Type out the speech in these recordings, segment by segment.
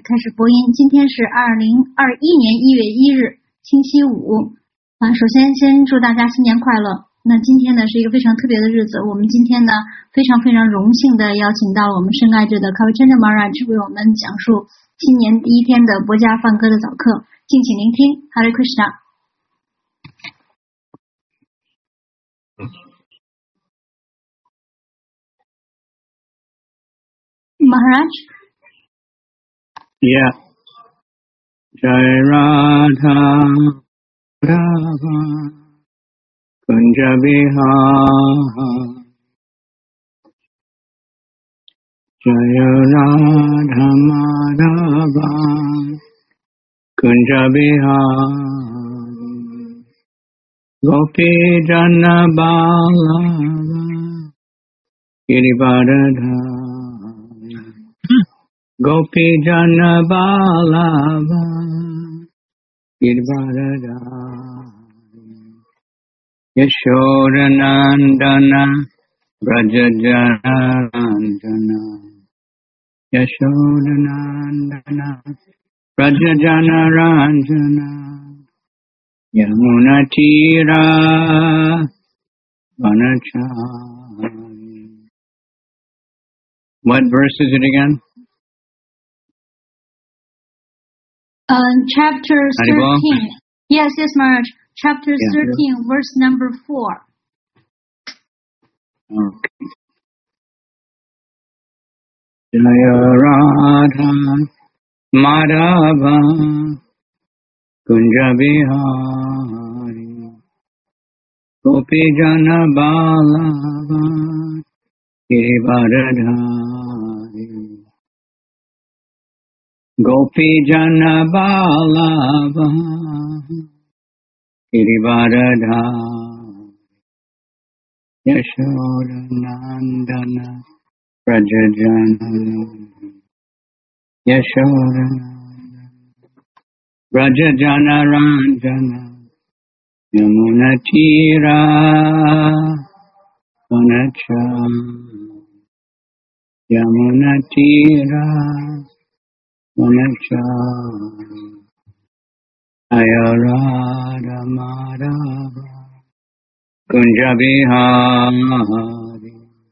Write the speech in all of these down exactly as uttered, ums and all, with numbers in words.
开始播音。今天是二零二一年一月一日，星期五啊。首先，先祝大家新年快乐。那今天呢是一个非常特别的日子，我们今天呢非常非常荣幸的邀请到了我们深爱着的 Kavichandra Maharaj 为我们讲述新年第一天的博家梵歌的早课，敬请聆听。Hare Krishna。Maharaj? Yeah. Jai Radha Radha Kunja Vihara Jai Radha Madhava Kunja Vihara Gopi Jana Balava Girivardhari Gopi Jana Balava Girivardhari Yashodanandana Brajajana Yashodanandana Brajajana Ranjana Yamunatira Vanachari. What verse is it again? Uh, chapter thirteen. Yes, yes, Maharaj. Chapter yeah. thirteen, verse number four. Okay. Jaya Radha Madhava Kunja Vihari Gopi Jana Balava Girivardhari Gopi Jana Balava Girivardhari Yashodanandana Brajajana Yashodanandana Brajajana Ranjana Yamunatira Vanachari Yamunatira Vanachari Ayarada Madhava Kunja Vihari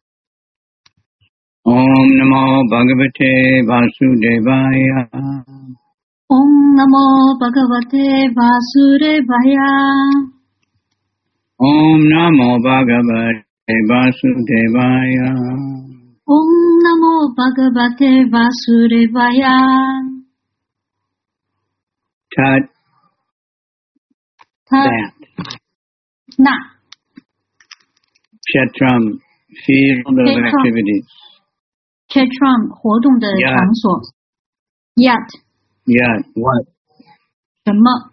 Om Namo Bhagavate Vasudevaya Om Namo Bhagavate Vasudevaya Om Namo Bhagavate Vasudevaya Om Namo Bhagavate Vasudevaya Tat That Na Kshetram Field of Activities Kshetram 活动的场所 Yat Yat What 什么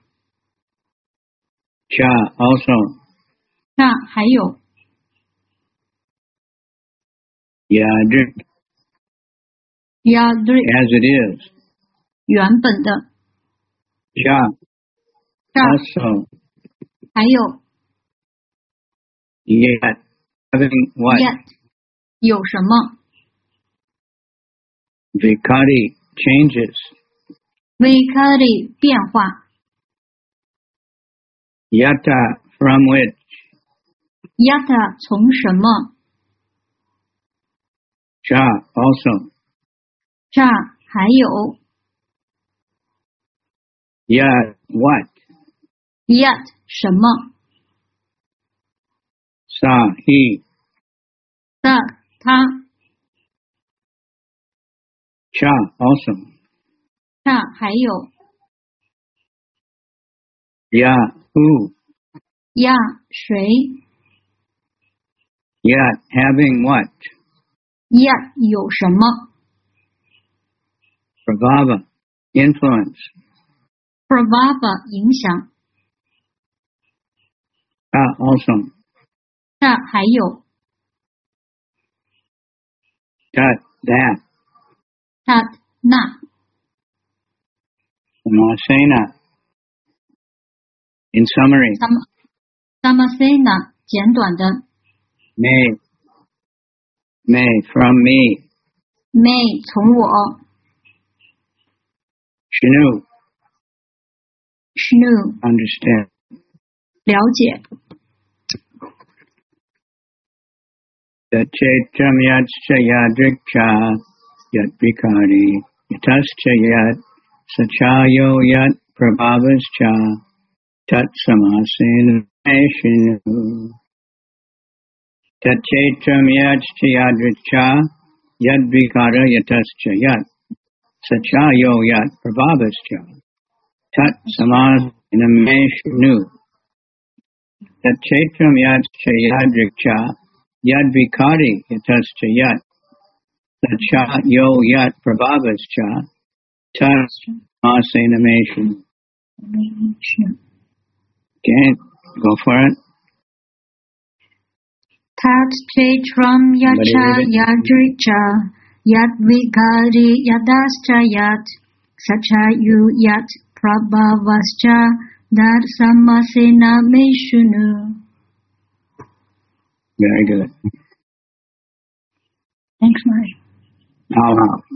Cha Also 那还有 Yadrik Yadrik As it is 原本的 Cha Also 还有 Yet Having what Yet 有什么 Vikari Changes Vikari 变化 Yata From which Yata 从什么 Cha Also 这还有 Yat What Yet 什么 Sa He 的他 Cha Also 这还有 Ya Who 呀谁 Yet Having what Yet 有什么 Prabhava Influence Prabhava 影响 Cha Also 这还有 Tat That Tat 那 Samasena In summary Samasena 简短的 May May from me May 从我 Shnu, Shnu, understand. 了解。 Tachaitam yatscha yadrikcha yat vikari yatascha yat sachayo yat prabhavascha tat samasena shinu. Tachaitam yatscha yadrikcha yat vikara yatascha yat sachayo yat prabhavascha tat samasena shinu. Tachaitam yatscha yadrikcha Yad vikari yatascha yat sacha yo yat prabhavascha tas masenamation. Okay, go for it. Tat chetram yacha yadricha yad vikari yadascha yat sacha yu yat prabhavascha dad samasena meshunu. Very good. Thanks, Mari. Now,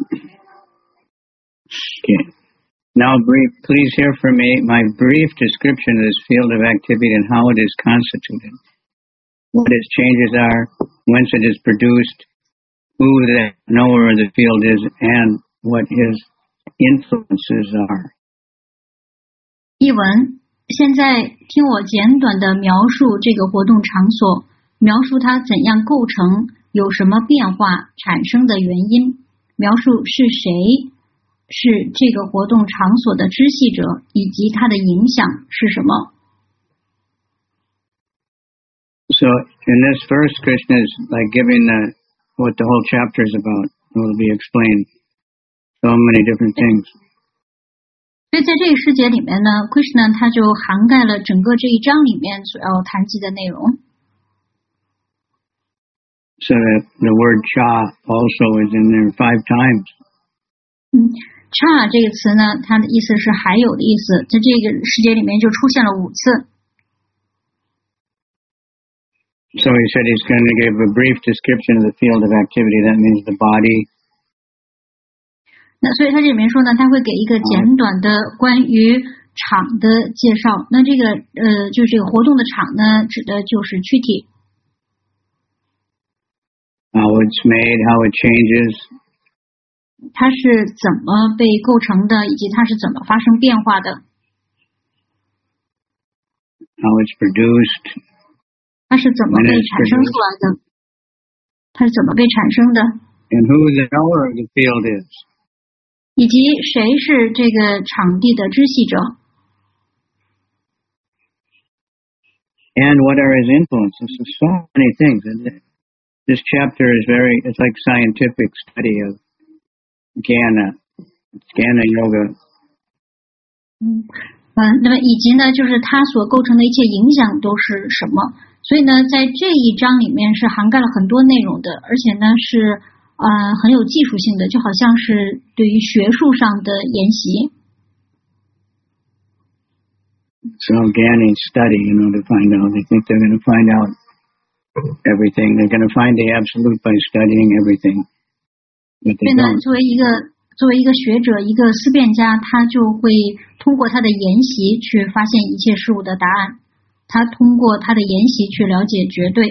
okay. Now, brief, please hear from me my brief description of this field of activity and how it is constituted, what its changes are, whence it is produced, who the knower of the field is, and what his influences are. 译文，现在听我简短的描述这个活动场所，描述它怎样构成，有什么变化产生的原因，描述是谁是这个活动场所的知系者，以及它的影响是什么。 So in this verse, Krishna is like giving the, what the whole chapter is about. It will be explained so many different things. 所以在这个世节里面呢 ，Krishna 他就涵盖了整个这一章里面所要谈及的内容。 So that the word cha also is in there five times. 嗯 ，cha 这个词呢，它的意思是还有的意思，在这个世节里面就出现了五次。 So he said he's going to give a brief description of the field of activity. That means the body. 那所以他这里面说呢，他会给一个简短的关于场的介绍。那这个呃，就是这个活动的场呢，指的就是躯体。 How it's made, how it changes. 它是怎么被构成的，以及它是怎么发生变化的。 How it's produced. 它是怎么被产生出来的？它是怎么被产生的？ And who the knower of the field is. 以及谁是这个场地的知系者？ And what are his influences? So, so many things. And this chapter is very, it's like scientific study of Jnana, Jnana Yoga. 嗯嗯，那么以及呢，就是它所构成的一切影响都是什么？所以呢，在这一章里面是涵盖了很多内容的，而且呢是呃很有技术性的，就好像是对于学术上的研习。 So Jnani study, you know, to find out. They think they're going to find out everything. They're going to find the absolute by studying everything. But 所 they 以呢， don't. 作为一个作为一个学者，一个思辨家，他就会通过他的研习去发现一切事物的答案。他通过他的研习去了解绝对。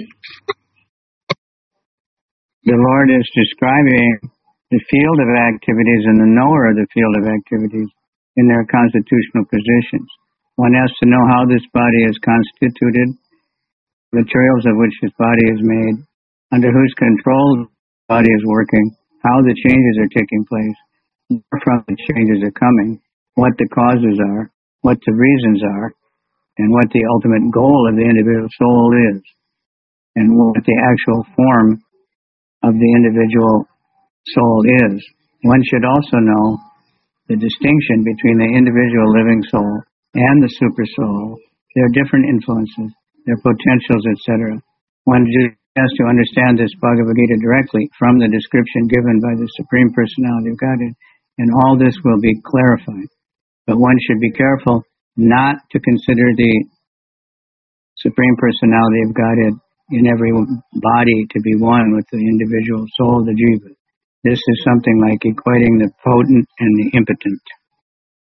The Lord is describing the field of activities and the knower of the field of activities in their constitutional positions. One has to know how this body is constituted, materials of which this body is made, under whose control the body is working, how the changes are taking place, where from the changes are coming, what the causes are, what the reasons are, and what the ultimate goal of the individual soul is, and what the actual form of the individual soul is. One should also know the distinction between the individual living soul and the super soul, their different influences, their potentials, et cetera. One has to understand this Bhagavad Gita directly from the description given by the Supreme Personality of Godhead, and all this will be clarified. But one should be careful not to consider the Supreme Personality of Godhead in every body to be one with the individual soul, the jiva. This is something like equating the potent and the impotent.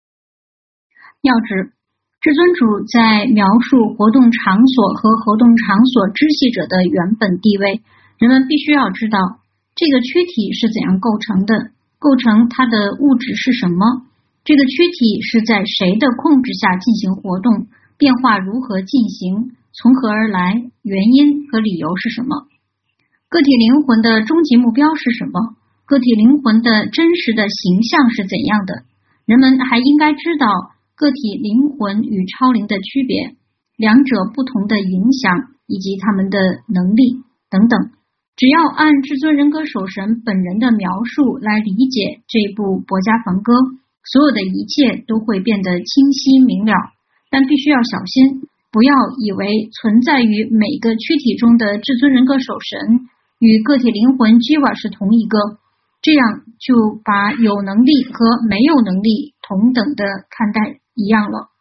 要指至尊主在描述活动场所和活动场所支系者的原本地位，人们必须要知道这个躯体是怎样构成的，构成它的物质是什么，这个躯体是在谁的控制下进行活动，变化如何进行，从何而来，原因和理由是什么，个体灵魂的终极目标是什么，个体灵魂的真实的形象是怎样的。人们还应该知道个体灵魂与超灵的区别，两者不同的影响以及他们的能力等等。只要按至尊人格守神本人的描述来理解这部博家梵歌，所有的一切都会变得清晰明了。但必须要小心，不要以为存在于每个躯体中的至尊人格守神与个体灵魂 Jiva 是同一个，这样就把有能力和没有能力同等的看待一样了。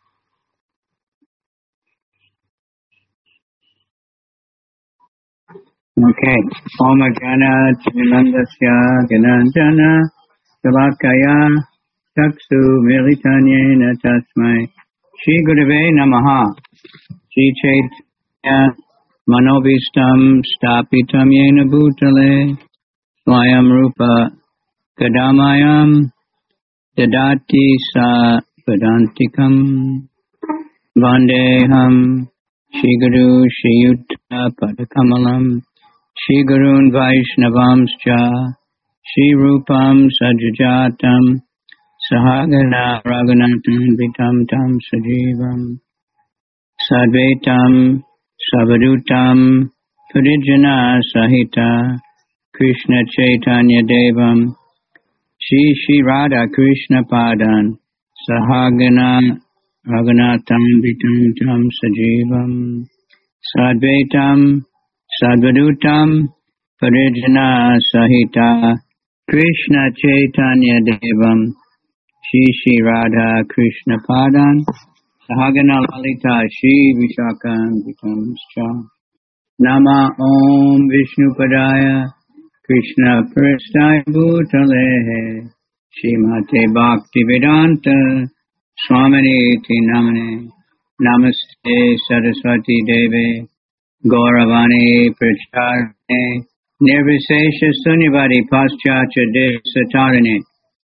Okay. Om Jnana Timirandasya Gyananjana Shalakaya Chaksu Militanyena Tasmai Shri Gurave Namaha Shri Chaitanya Manobhistam Stapitam Yena Bhutale Swayam Rupa Kadamayam Dadati Sa Vedantikam Vandeham Shri Guru Shri Yuta Padakamalam Shri Gurun Vaishnavamscha Shri Rupam Sajajatam Sahagana Raghunatam Vitam Tam Sajivam Sadvaitam Savadutam Purijana Sahita Krishna Chaitanya Devam Shri Shri Radha Krishna Padan Sahagana Raghunatam Vitam Tam Sajivam Sadvaitam Sadvadutam Parijana Sahita Krishna Chaitanya Devam Shri Shri Radha Krishna Padan Sahagana Lalita Shri Vishakam Vitamscha Nama Om Vishnu Padaya Krishna Prasthaya Bhutale Srimate Bhakti Vedanta Swamini Ti Namane Namaste Saraswati Deve Gauravani Pracharane Nirvisesha Sunyavadi Paschatya Desatarane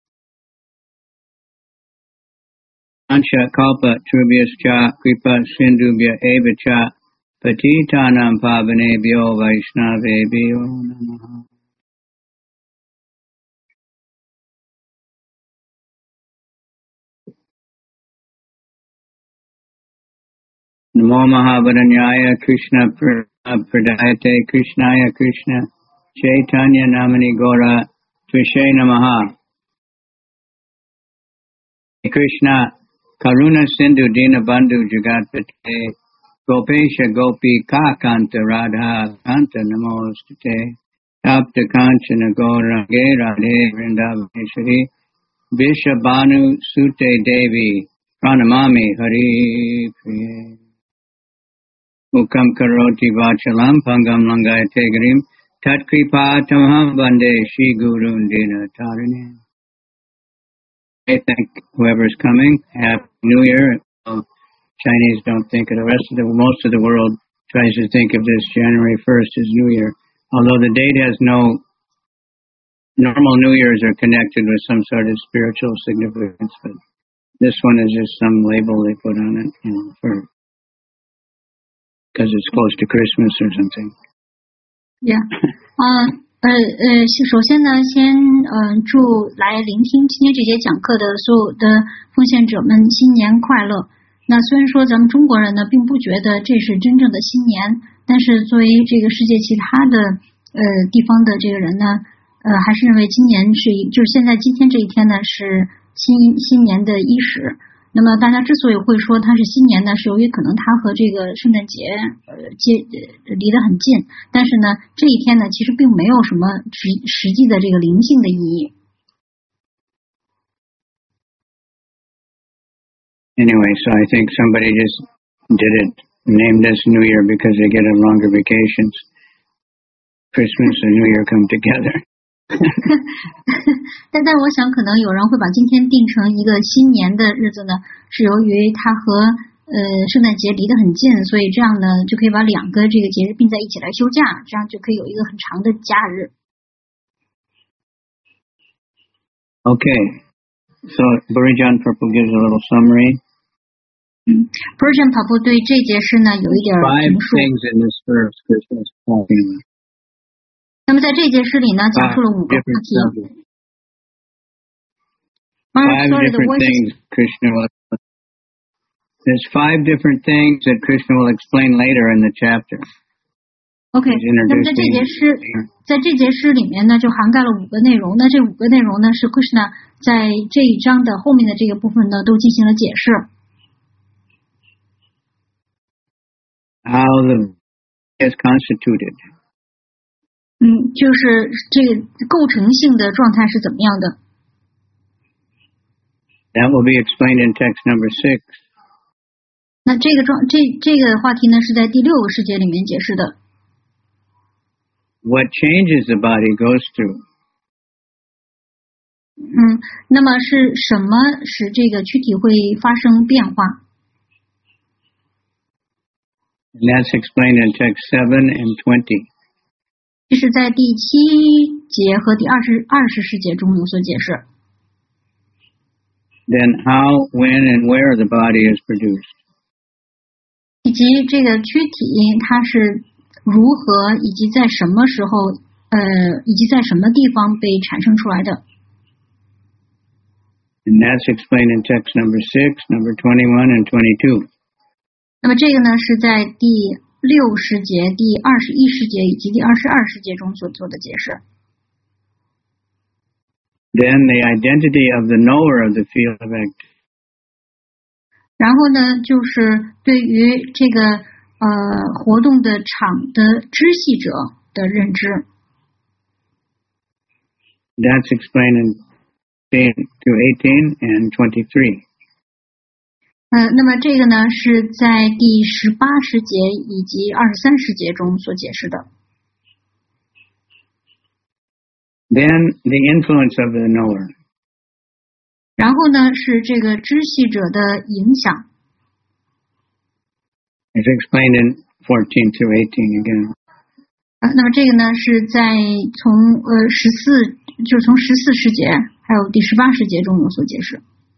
Ansha Kalpa Trubhyascha Kripa Sindhubhya Evacha Patitanam Pavanebhyo Vaishnavebhyo Namaha. Namo Mahabharanyaya Krishna Pradayate Krishnaya Krishna Chaitanya Namani Gora Tvishe Namaha. Krishna Karuna Sindhu Dina Bandhu Jagatpate Gopesha Gopi Kakanta Radha Kanta Namostate Tapta Kanchana Gauranga Radhe Vrindaveshwari Vishabhanu Sute Devi Pranamami Hari Priye Mukam Karoti Vachalam Pangam Langayate Garim Tat Kripa Tamaham Bande Shri Gurun Dina Tarine. I thank whoever's coming. Happy New Year. Uh, Chinese don't think of the rest of the, most of the world tries to think of this January first as New Year. Although the date has no, normal New Years are connected with some sort of spiritual significance, but this one is just some label they put on it, you know, for, because it's close to Christmas or something. Yeah. Uh, 呃呃，首先呢，先嗯、呃、祝来聆听今天这节讲课的所有的奉献者们新年快乐。那虽然说咱们中国人呢并不觉得这是真正的新年，但是作为这个世界其他的呃地方的这个人呢，呃还是认为今年是就是现在今天这一天呢是新新年的伊始。那么大家之所以会说它是新年呢，是由于可能它和这个圣诞节呃接呃离得很近，但是呢这一天呢其实并没有什么实实际的这个灵性的意义。 Anyway, so I think somebody just did it, named this New Year because they get a longer vacations. Christmas and New Year come together. 但但我想，可能有人会把今天定成一个新年的日子呢，是由于它和呃圣诞节离得很近，所以这样呢就可以把两个这个节日并在一起来休假，这样就可以有一个很长的假日。 Okay, so Burijan Purple gives a little summary. 嗯 ，Burijan Purple 对这节诗呢有一点评述。 Five things in this verse Krishna is talking about. 那么在这节诗里呢，讲述了五个话题。 Five different things Krishna will explain. There's five different things that Krishna will explain later in the chapter. OK， 那么在这节诗，在这节诗里面呢，就涵盖了五个内容。那这五个内容呢，是 Krishna 在这一章的后面的这个部分呢，都进行了解释。 How the is constituted. 嗯，就是这个构成性的状态是怎么样的 ？That will be explained in text number six. 那这个状这这个话题呢，是在第六个世节里面解释的。 What changes the body goes through. 嗯，那么是什么使这个躯体会发生变化 ？And that's explained in text seven and twenty. 这是在第七节和第二十二十世节中有所解释。 Then how, when, and where the body is produced. 以及这个躯体它是如何以及在什么时候，呃，以及在什么地方被产生出来的。 And that's explained in text number six, number twenty-one, and twenty-two. 那么这个呢是在第六世节、第二十一世节以及第二十二世节中所做的解释。 Then the identity of the knower of the field of activity. 然后呢，就是对于这个呃活动的场的知悉者的认知。 That's explained in ten to eighteen and twenty-three. 呃，那么这个呢是在第十八世节以及二十三世节中所解释的。 Then the influence of the knower. 然后呢是这个知悉者的影响。 It's explained in fourteen through eighteen again. 啊，那么这个呢是在从呃十四，就是从十四世节还有第十八世节中有所解释。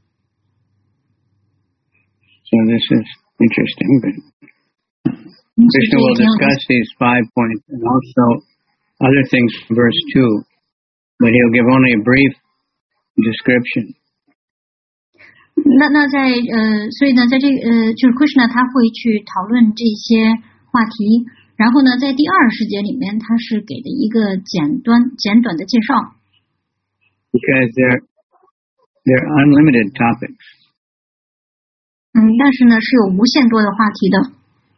So this is interesting. But Krishna will discuss these five points and also other things in verse two, but he'll give only a brief description. 那那在呃，所以呢，在这呃，就是 Krishna 他会去讨论这些话题，然后呢，在第二世节里面，他是给的一个简短简短的介绍。 Because they're they're unlimited topics. 嗯，但是呢，是有无限多的话题的。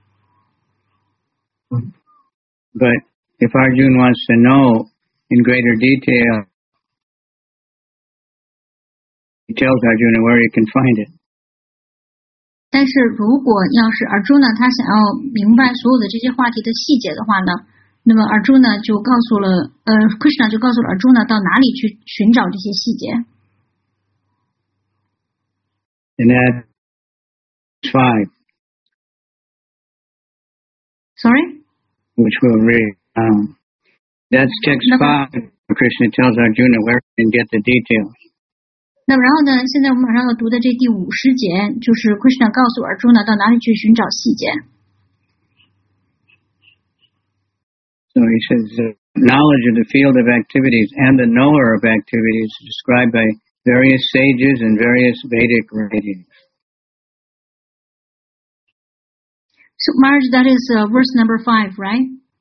But if Arjuna wants to know in greater detail, he tells Arjuna where he can find it. 但是如果要是 Arjuna 他想要明白所有的这些话题的细节的话呢，那么 Arjuna 就告诉了呃 Krishna 就告诉了 Arjuna 到哪里去寻找这些细节。 And that five. Sorry? Which we'll read. Um, that's text no. five. Krishna tells Arjuna where he can get the details. 那么然后呢，现在我们马上要读的这第五十节，就是 Krishna 告诉 Arjuna 到哪里去寻找细节。 So he says, uh, knowledge of the field of activities and the knower of activities is described by various sages and various Vedic writings. So Marge, that is uh, verse number five, right?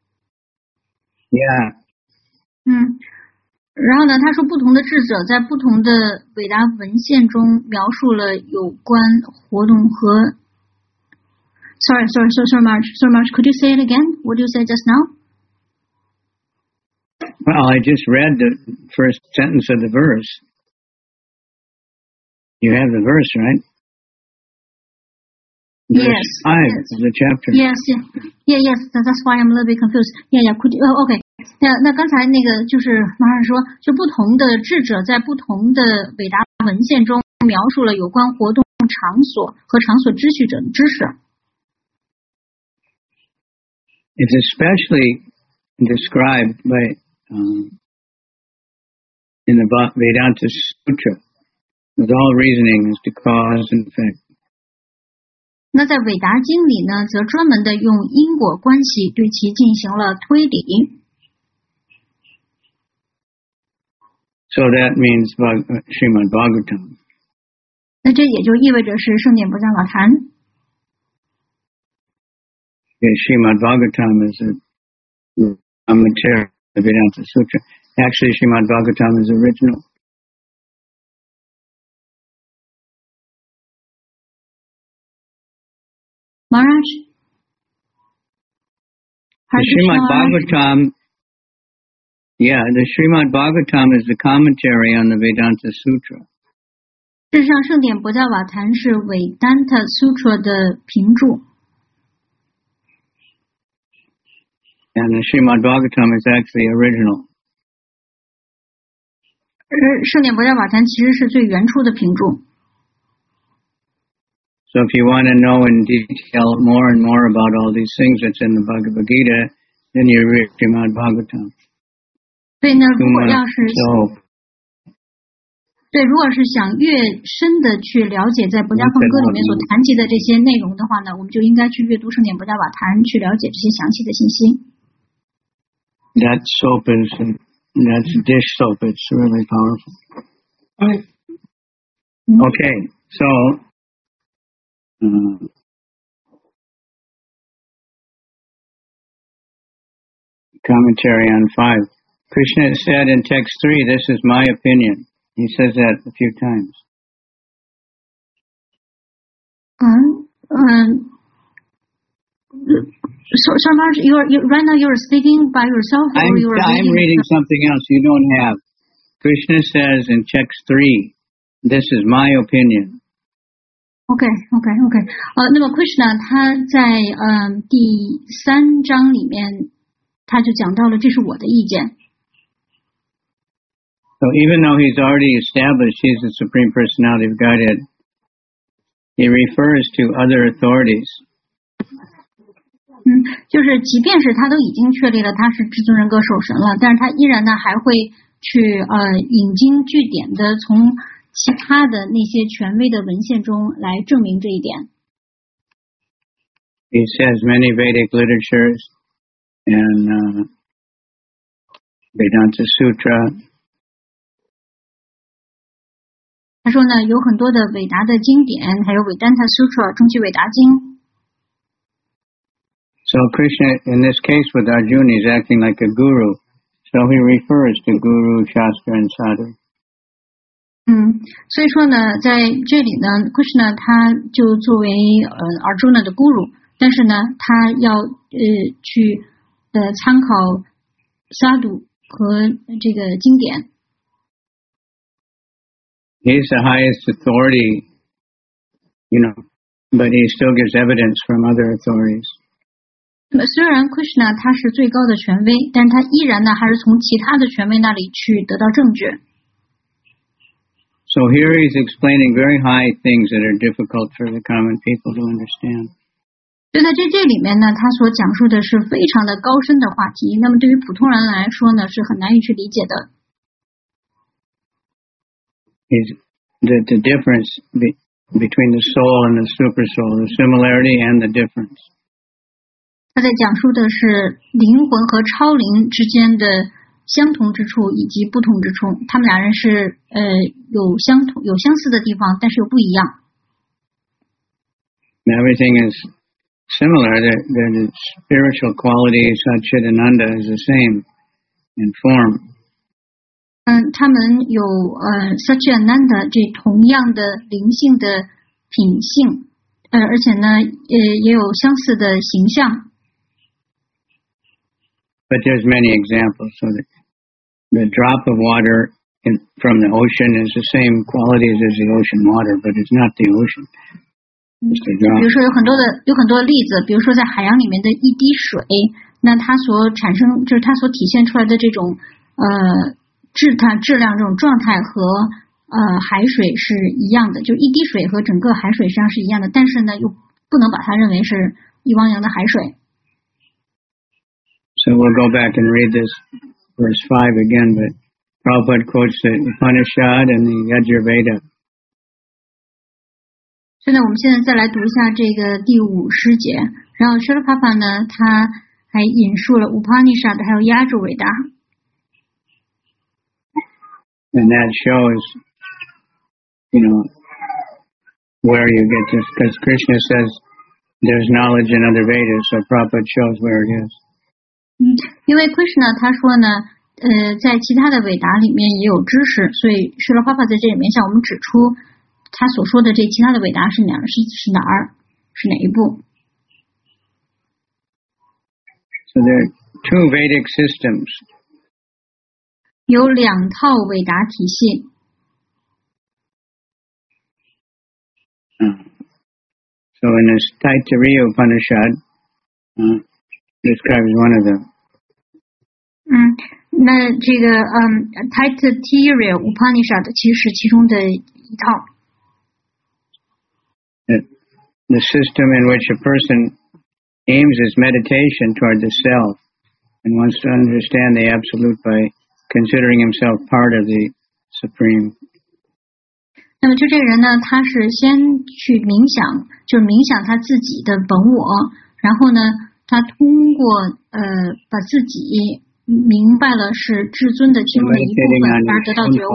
Yeah. 嗯。然后呢，他说不同的智者在不同的伟大文献中描述了有关活动和 Sorry, sorry, sorry, sorry, Marge, sorry, Marge, could you say it again? What did you say just now? Well, I just read the first sentence of the verse. You have the verse, right? Verse yes. five yes. of the chapter. Yes, yeah, yeah, yes. That's why I'm a little bit confused. Yeah, yeah. Could you, oh, okay. 那那刚才那个就是马上说，就不同的智者在不同的伟大文献中描述了有关活动场所和场所秩序者的知识。 It's especially described by um, in the Vedanta Sutra with all reasoning as to cause and effect. 那在韦达经里呢，则专门的用因果关系对其进行了推理。 So that means Srimad Bhagavatam. 那这也就意味着是圣典博伽瓦坛。 Okay, Srimad Bhagavatam is a commentary of the Vedanta Sutra. Actually, Srimad Bhagavatam is original. Maharaj? The Srimad Bhagavatam, yeah, the Srimad Bhagavatam is the commentary on the Vedanta Sutra. 事实上，圣典博伽瓦坛是韦丹特 Sutra 的评注。 And the Srimad Bhagavatam is actually original. 而圣典博伽瓦坛其实是最原初的评注。 So if you want to know in detail more and more about all these things that's in the Bhagavad Gita, then you read Srimad Bhagavatam. 对呢，如果要是对，如果是想越深的去了解在博伽梵歌里面所谈及的这些内容的话呢，我们就应该去阅读圣典博伽瓦坛，去了解这些详细的信息。 That soap is, that's dish soap. It's really powerful. Okay, so. Uh, commentary on five. Krishna said in text three, this is my opinion. He says that a few times. Um, um, so, so Marge, you're, you, right now you're speaking by yourself or I'm, you're I'm reading something else you don't have. Krishna says in text three, this is my opinion. OK OK OK， 呃，那么 Krishna 他在嗯、呃、第三章里面，他就讲到了这是我的意见。 So even though he's already established he's the Supreme Personality of Godhead, he refers to other authorities. 嗯，就是即便是他都已经确立了他是至尊人格守神了，但是他依然呢还会去呃引经据典的从其他的那些权威的文献中来证明这一点。 He says many Vedic literatures and uh, Vedanta Sutra. 他说呢，有很多的伟大的经典，还有韦丹塔 Sutra 中期伟达经。 So Krishna, in this case with Arjuna, is acting like a guru. So he refers to Guru, Shastra, and Sadhu. 嗯，所以说呢，在这里呢 ，Krishna 他就作为呃 Arjuna 的 Guru， 但是呢，他要呃去呃参考 Sadhu 和这个经典。 He's the highest authority, you know, but he still gives evidence from other authorities. 那么虽然 Krishna 他是最高的权威，但他依然呢还是从其他的权威那里去得到证据。 So here he's explaining very high things that are difficult for the common people to understand. 就在这这里面呢，他所讲述的是非常的高深的话题，那么对于普通人来说呢，是很难以去理解的。 Is the, the difference be, between the soul and the super soul, the similarity and the difference. 他在讲述的是灵魂和超灵之间的相同之处以及不同之处，他们俩人是呃有相同有相似的地方，但是又不一样。 Everything is similar. The, the spiritual quality Satchidananda is the same in form. 嗯，他们有呃 Satchidananda 这同样的灵性的品性，呃，而且呢，呃，也有相似的形象。 But there's many examples. So that the drop of water in, from the ocean is the same qualities as the ocean water, but it's not the ocean. It's the drop. 比如说有很多的有很多例子，比如说在海洋里面的一滴水， 那它所产生就是它所体现出来的这种呃质它质量这种状态和呃海水是一样的，就一滴水和整个海水实际上是一样的，但是呢又不能把它认为是一汪洋的海水。 So we'll go back and read this verse five again, but Prabhupada quotes the Upanishad and the Yajurveda. 现在我们现在再来读一下这个第五诗节，然后 Srila Prabhupada 呢，他还引述了 Upanishad 还有 Yajurveda， and that shows, you know, where you get this, because Krishna says there's knowledge in other Vedas, so Prabhupada shows where it is. 嗯，因为 Krishna 他说呢，呃，在其他的韦达里面也有知识，所以 Srila Prabhupada 在这里面向我们指出他所说的这其他的韦达是哪儿，是是哪儿，是哪一部。 So there are two Vedic systems. 有两套韦达体系。 Uh, so in this Taittiriya Upanishad, uh, describes one of them. 嗯，那这个嗯 Taittiriya Upanishad 其实是其中的一套。 The, the system in which a person aims his meditation toward the self and wants to understand the Absolute by considering himself part of the Supreme. 那么就这个人呢，他是先去冥想，就是冥想他自己的本我，然后呢，他通过呃把自己明白了是至尊的其中的一部分，而得到觉悟。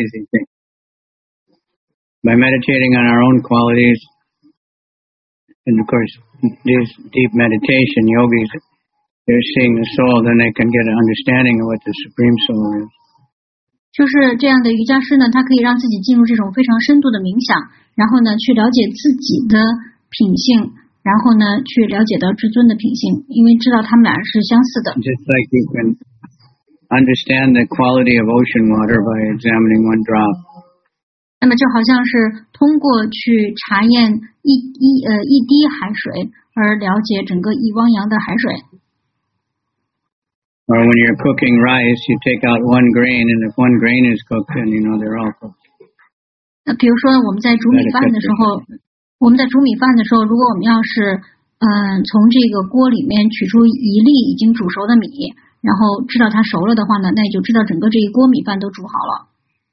By meditating on our own qualities, and of course, this deep meditation, yogis, they're seeing the soul, then they can get an understanding of what the Supreme Soul is. 就是这样的瑜伽师呢，他可以让自己进入这种非常深度的冥想，然后呢，去了解自己的品性，然后呢，去了解到至尊的品性，因为知道他们俩是相似的。 Just like you can understand the quality of ocean water by examining one drop. 那么就好像是通过去查验一一呃一滴海水而了解整个一汪洋的海水。 Or when you're cooking rice, you take out one grain, and if one grain is cooked, then you know they're all cooked. 那比如说我们在煮米饭的时候，我们在煮米饭的时候，如果我们要是嗯、呃、从这个锅里面取出一粒已经煮熟的米，然后知道它熟了的话呢，那也就知道整个这一锅米饭都煮好了。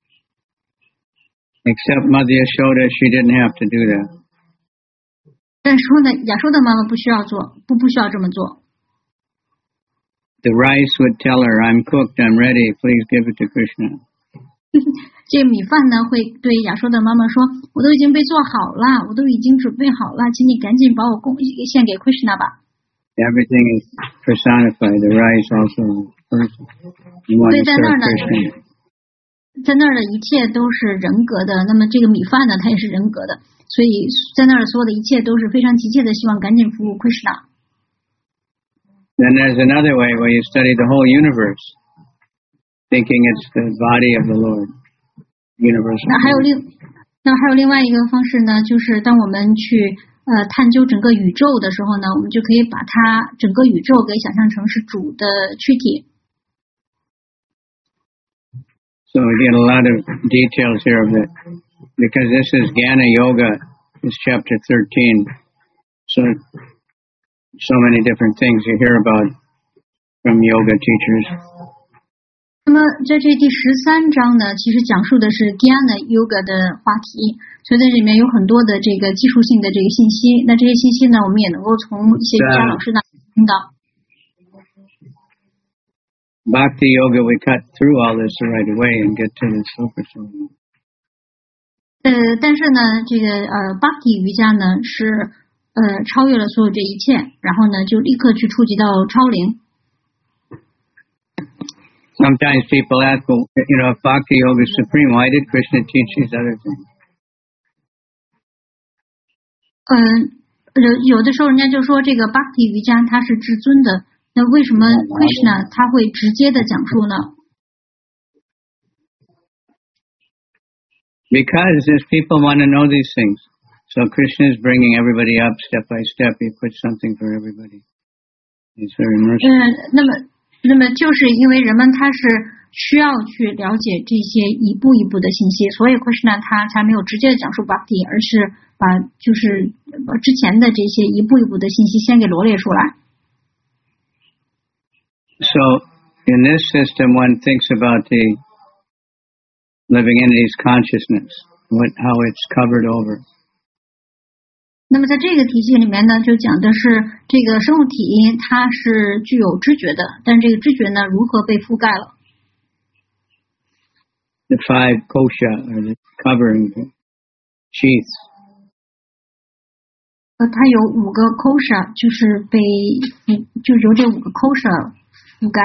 Except Mother Yashoda, she didn't have to do that. 但是说呢，亚说的妈妈不需要做，不不需要这么做。 The rice would tell her, "I'm cooked, I'm ready, please give it to Krishna." 这个米饭呢，会对亚说的妈妈说：“我都已经被做好了，我都已经准备好了，请你赶紧把我供献给 Krishna 吧。” Everything is personified. The rice also is a person. You want to serve Krishna. 在那儿的一切都是人格的，那么这个米饭呢，它也是人格的，所以在那儿所有的一切都是非常急切的，希望赶紧服务 Krishna。 Then there's another way where you study the whole universe, thinking it's the body of the Lord, universal. 那还有另，那还有另外一个方式呢，就是当我们去呃探究整个宇宙的时候呢，我们就可以把它整个宇宙给想象成是主的躯体。 So we get a lot of details here of it, because this is Jnana Yoga, it's chapter thirteen. So, so many different things you hear about from yoga teachers. 那么在这第十三章呢，其实讲述的是 Jnana Yoga 的话题，所以在里面有很多的这个技术性的这个信息。那这些信息呢，我们也能够从一些瑜伽老师那听到。 Bhakti Yoga, we cut through all this right away and get to the super soul. 呃，但是呢，这个呃，Bhakti 瑜伽呢是呃超越了所有这一切，然后呢就立刻去触及到超灵。 Sometimes people ask, well, you know, if Bhakti Yoga is supreme, why did Krishna teach these other things? 嗯，有有的时候人家就说这个 Bhakti 瑜伽它是至尊的。那为什么 Krishna 他会直接的讲述呢？ Because if people want to know these things, so Krishna is bringing everybody up step by step. He puts something for everybody. He's very merciful. 呃，那么那么就是因为人们他是需要去了解这些一步一步的信息，所以 Krishna 他才没有直接的讲述 Bhakti， 而是把就是把之前的这些一步一步的信息先给罗列出来。 So in this system, one thinks about the living entity's consciousness, what, how it's covered over. 那么在这个体系里面呢，就讲的是这个生物体它是具有知觉的，但是这个知觉呢如何被覆盖了。 The five kosha, or the covering sheaths. 呃，它有五个 kosha， 就是被就由这五个 kosha 覆盖。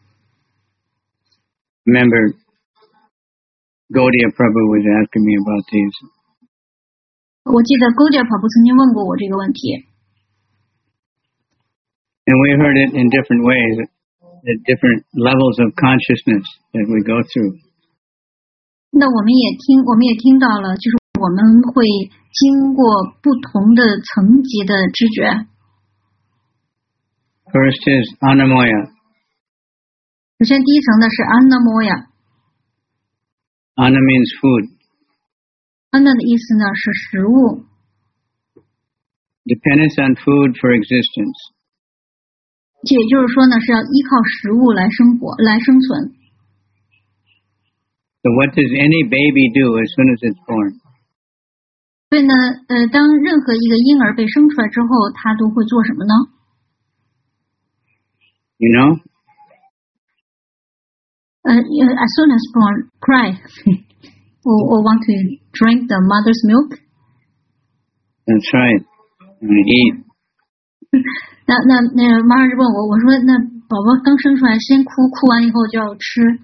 Remember, Gaudiya Prabhu was asking me about these. 我记得 Gaudiya Prabhu 曾经问过我这个问题。 And we heard it in different ways, at different levels of consciousness that we go through. 那我们也听，我们也听到了，就是我们会经过不同的层级的知觉。 First is Annamoya. 首先，第一层呢是 Annamoya。 Anna means food. Anna 的意思呢是食物。 Dependence on food for existence. 也就是说呢，是要依靠食物来生活、来生存。 So what does any baby do as soon as it's born? 所以呢，呃，当任何一个婴儿被生出来之后，他都会做什么呢？ You know? 呃 as soon as born, cry, or, or want to drink the mother's milk. That's right. And eat. 那那那妈妈就问我，我说那宝宝刚生出来，先哭，哭完以后就要吃。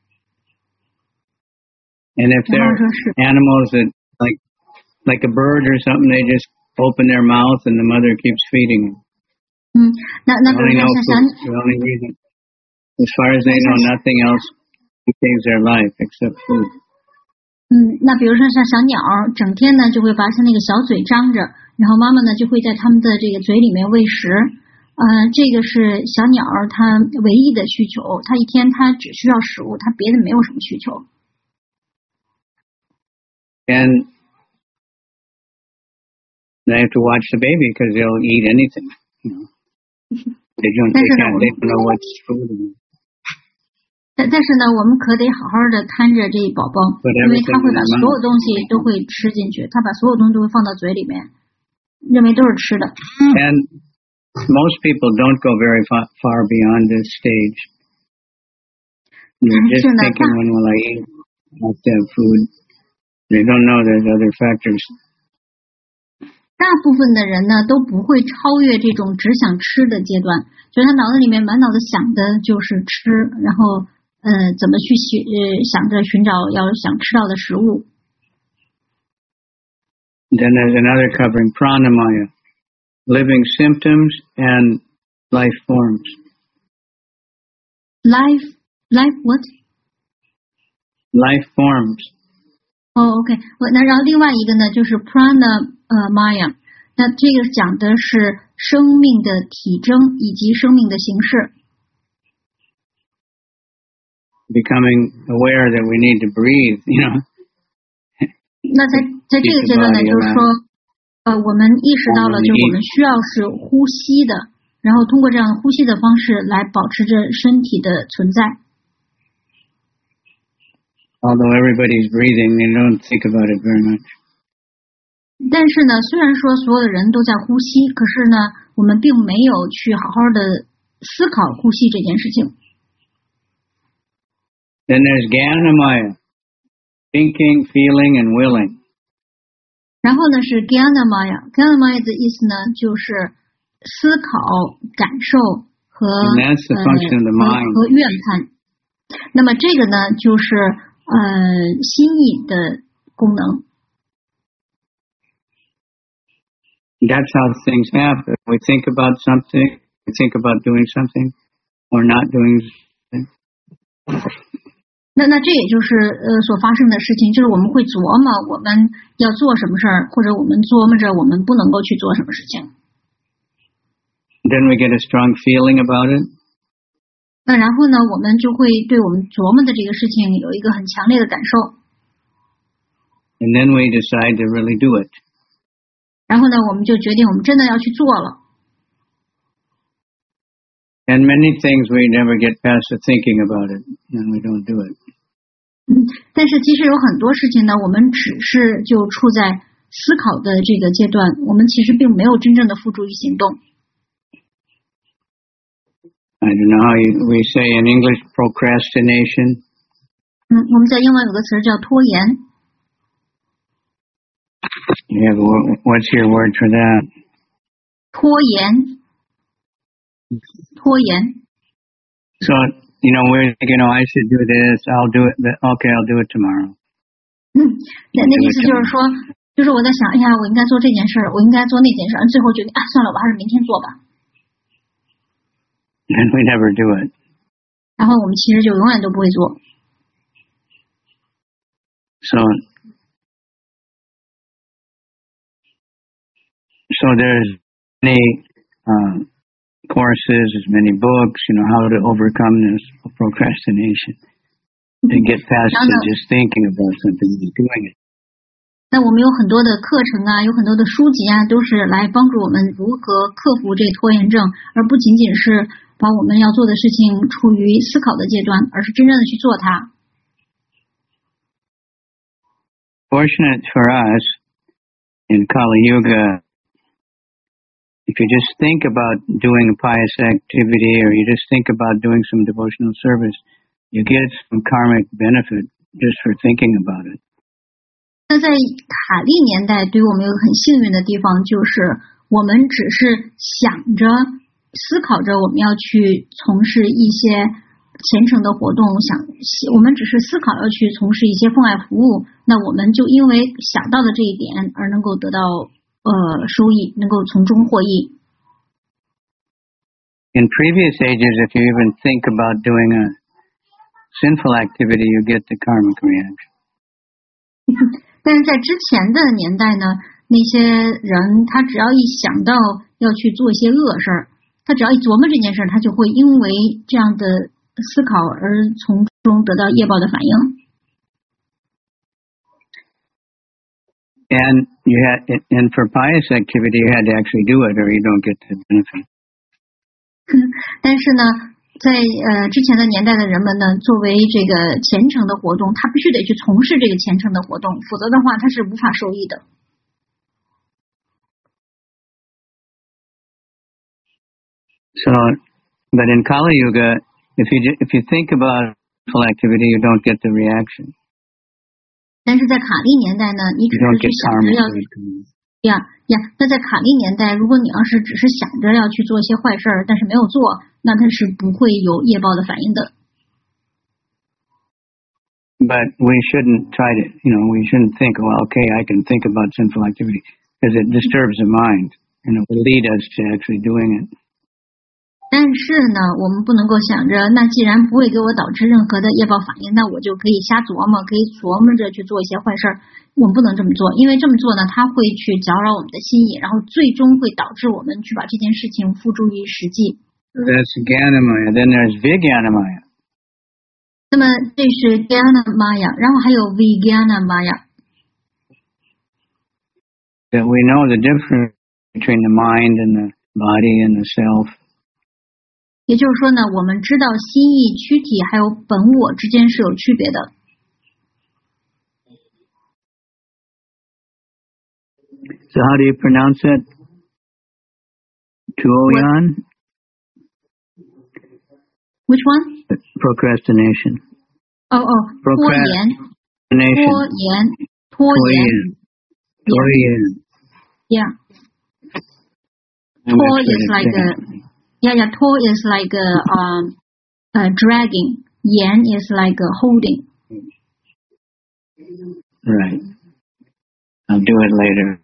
And if they're animals that like like a bird or something, they just open their mouth and the mother keeps feeding them. 嗯，那那比如 They 说 only know 像 food. The only reason, as far as they know, nothing else saves their life except food. 嗯，那比如说像小鸟，整天呢就会把它那个小嘴张着，然后妈妈呢就会在它们的这个嘴里面喂食。呃，这个是小鸟它唯一的需求，它一天它只需要食物，它别的没有什么需求。 And they have to watch the baby because they'll eat anything. You know, they don't. They can't. They don't know what's food. 但但是呢，我们可得好好的看着这宝宝，因为他会把所有东西都会吃进去，他把所有东西都会放到嘴里面，认为都是吃的。 And most people don't go very far, far beyond this stage. You're just thinking, when will I eat? I have to have food. They don't know there's other factors. 大部分的人呢都不会超越这种只想吃的阶段，就是他脑子里面满脑子想的就是吃，然后呃怎么去寻呃想着寻找要想吃到的食物。 Then there's another covering, pranamaya, living symptoms and life forms. Life, life what? Life forms. 哦、oh, ，OK， 我那然后另外一个呢就是 prana 呃 maya， 那这个讲的是生命的体征以及生命的形式。 Becoming aware that we need to breathe, you know. 那在在这个阶段呢，就是说，呃，我们意识到了，就是我们需要是呼吸的，然后通过这样呼吸的方式来保持着身体的存在。 Although everybody's breathing, they don't think about it very much. 但是呢，虽然说所有的人都在呼吸，可是呢，我们并没有去好好的思考呼吸这件事情。 Then there's Gyanamaya, thinking, feeling, and willing. 然后呢是 Gyanamaya，Gyanamaya 的意思呢就是思考、感受和呃和愿判。那么这个呢就是呃心意的功能。 That's how things happen. We think about something, we think about doing something, or not doing something. 那那这也就是呃所发生的事情，就是我们会琢磨我们要做什么事儿，或者我们琢磨着我们不能够去做什么事情。 then we get a strong feeling about it. 那然后呢，我们就会对我们琢磨的这个事情有一个很强烈的感受。 And then we decide to really do it. 然后呢，我们就决定我们真的要去做了。 And many things we never get past the thinking about it, and we don't do it. 嗯，但是其实有很多事情呢，我们只是就处在思考的这个阶段，我们其实并没有真正的付诸于行动。 I don't know how you, we say in English procrastination. 嗯，我们在英文有个词叫拖延。 You have a, what's your word for that? 拖延。拖延。 So, you know, we're thinking, oh, I should do this. I'll do it. Okay, I'll do it tomorrow. 嗯，那那意思就是说，就是我在想，哎呀，我应该做这件事儿，我应该做那件事儿，最后决定啊，算了，我还是明天做吧。 And we never do it. 然后我们其实就永远都不会做。 So, so there's many uh, courses, there's many books, you know, how to overcome this procrastination and get past to just thinking about something and doing it. 那我们有很多的课程啊，有很多的书籍啊，都是来帮助我们如何克服这拖延症，而不仅仅是把我们要做的事情处于思考的阶段，而是真正的去做它。 Fortunate for us in Kali Yuga, if you just think about doing a pious activity or you just think about doing some devotional service, you get some karmic benefit just for thinking about it. 那在卡利年代，对于我们有个很幸运的地方，就是我们只是想着、思考着我们要去从事一些虔诚的活动，想我们只是思考要去从事一些奉爱服务，那我们就因为想到的这一点而能够得到呃收益，能够从中获益。 In previous ages, if you even think about doing a sinful activity, you get the karmic reaction. 但是在之前的年代呢，那些人他只要一想到要去做一些恶事儿，他只要一琢磨这件事儿，他就会因为这样的思考而从中得到业报的反应。 And you had, and for pious activity, you had to actually do it, or you don't get the benefit. 但是呢，在呃之前的年代的人们呢，作为这个虔诚的活动，他必须得去从事这个虔诚的活动，否则的话他是无法受益的。 So, but in Kali Yuga, if you if you think about full activity, you don't get the reaction. 但是在卡利年代呢，你只是去想着要呀呀，那在卡利年代，如果你要是只是想着要去做一些坏事儿，但是没有做，那它是不会有业报的反应的。 But we shouldn't try to, you know, we shouldn't think, well, okay, I can think about sinful activity, because it disturbs the mind, and it will lead us to actually doing it. 但是呢，我们不能够想着，那既然不会给我导致任何的业报反应，那我就可以瞎琢磨，可以琢磨着去做一些坏事儿。我们不能这么做，因为这么做呢，它会去搅扰我们的心意，然后最终会导致我们去把这件事情付诸于实际。 That's Gyanamaya. Then there's Vijnanamaya. 那么这是 Gyanamaya， 然后还有 Vijnanamaya。 That we know the difference between the mind and the body and the self. 也就是说呢，我们知道心意、躯体还有本我之间是有区别的。 So how do you pronounce it? Tuoyan? Which one? Procrastination. 哦哦，拖延，拖延，拖延。 拖延。 Yeah. 拖 is like a yeah yeah 拖 is like a um uh, dragging. 延 is like a holding. Right. I'll do it later.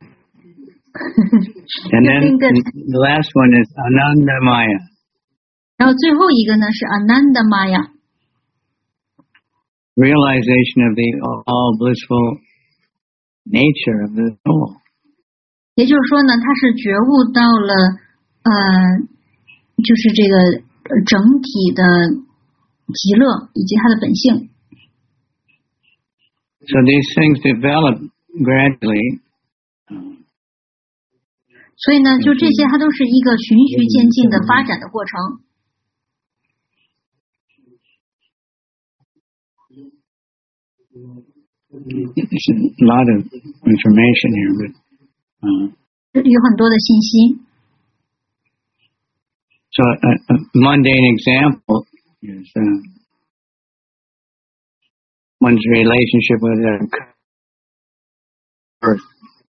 And then the last one is Anandamaya. 然后最后一个呢是 Anandamaya. Realization of the all blissful nature of the soul. 也就是说呢，他是觉悟到了呃就是这个呃整体的极乐以及它的本性。 So these things develop gradually. 所以呢，就这些它都是一个循序渐进的发展的过程。 There's a lot of information here, but uh, 有很多的信息。 So a, a mundane example is uh, one's relationship with a earth.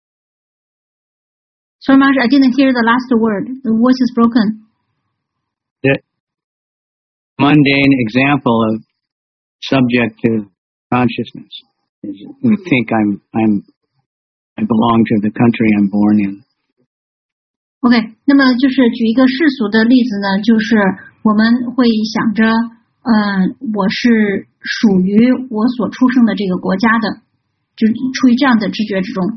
Sorry, Marsh, I didn't hear the last word. The voice is broken. The mundane example of subjective consciousness is we think I'm I'm I belong to the country I'm born in. OK， 那么就是举一个世俗的例子呢，就是我们会想着，嗯、呃，我是属于我所出生的这个国家的，就出于这样的知觉之中。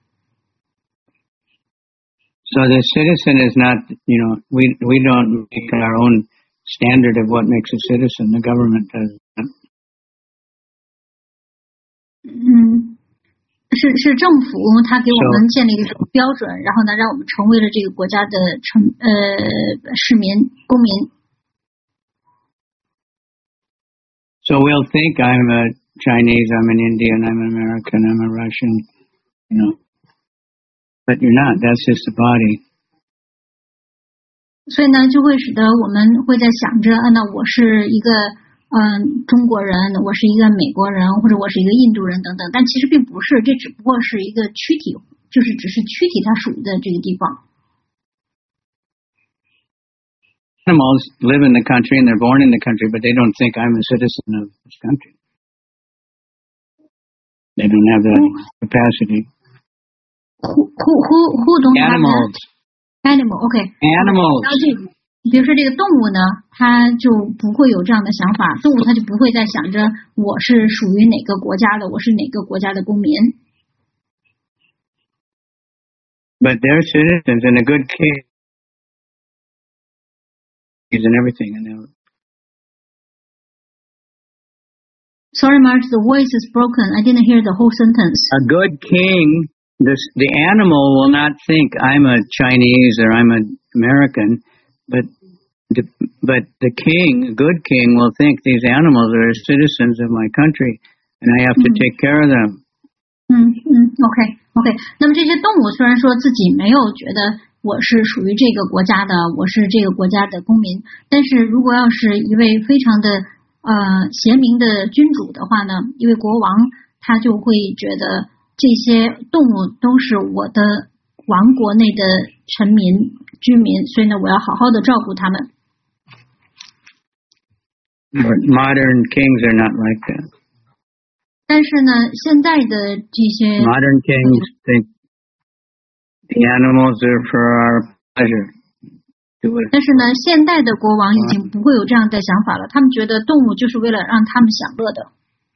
So the citizen is not, you know, we we don't make our own standard of what makes a citizen. The government does. 嗯。是是政府，他给我们建立一种标准，然后呢，让我们成为了这个国家的成呃市民公民。 So we'll think I'm a Chinese, I'm an Indian, I'm an American, I'm a Russian, you know, but you're not. That's just the body. 所以呢，就会使得我们会在想着，啊，那我是一个。嗯，中国人，我是一个美国人，或者我是一个印度人等等，但其实并不是，这只不过是一个躯体，就是只是躯体它属于的这个地方。 Animals live in the country and they're born in the country, but they don't think I'm a citizen of this country. They don't have that capacity. Who who who who don't Animals. have animal? Okay. Animals. 比如说这个动物呢，它就不会有这样的想法，动物它就不会再想着我是属于哪个国家的，我是哪个国家的公民。 But they're citizens and a good king is in everything. And they're... Sorry, Marge, the voice is broken. I didn't hear the whole sentence. A good king, this, the animal will not think I'm a Chinese or I'm an American. But the, but the king, a good king, will think these animals are citizens of my country, and I have to mm. take care of them. 嗯嗯 ，OK OK。那么这些动物虽然说自己没有觉得我是属于这个国家的，我是这个国家的公民，但是如果要是一位非常的呃贤明的君主的话呢，一位国王，他就会觉得这些动物都是我的王国内的臣民。居民，所以呢，我要好好的照顾他们。 But modern kings are not like that. 但是呢，现在的这些 modern kings think the animals are for our pleasure. 但是呢，现代的国王已经不会有这样的想法了，他们觉得动物就是为了让他们享乐的。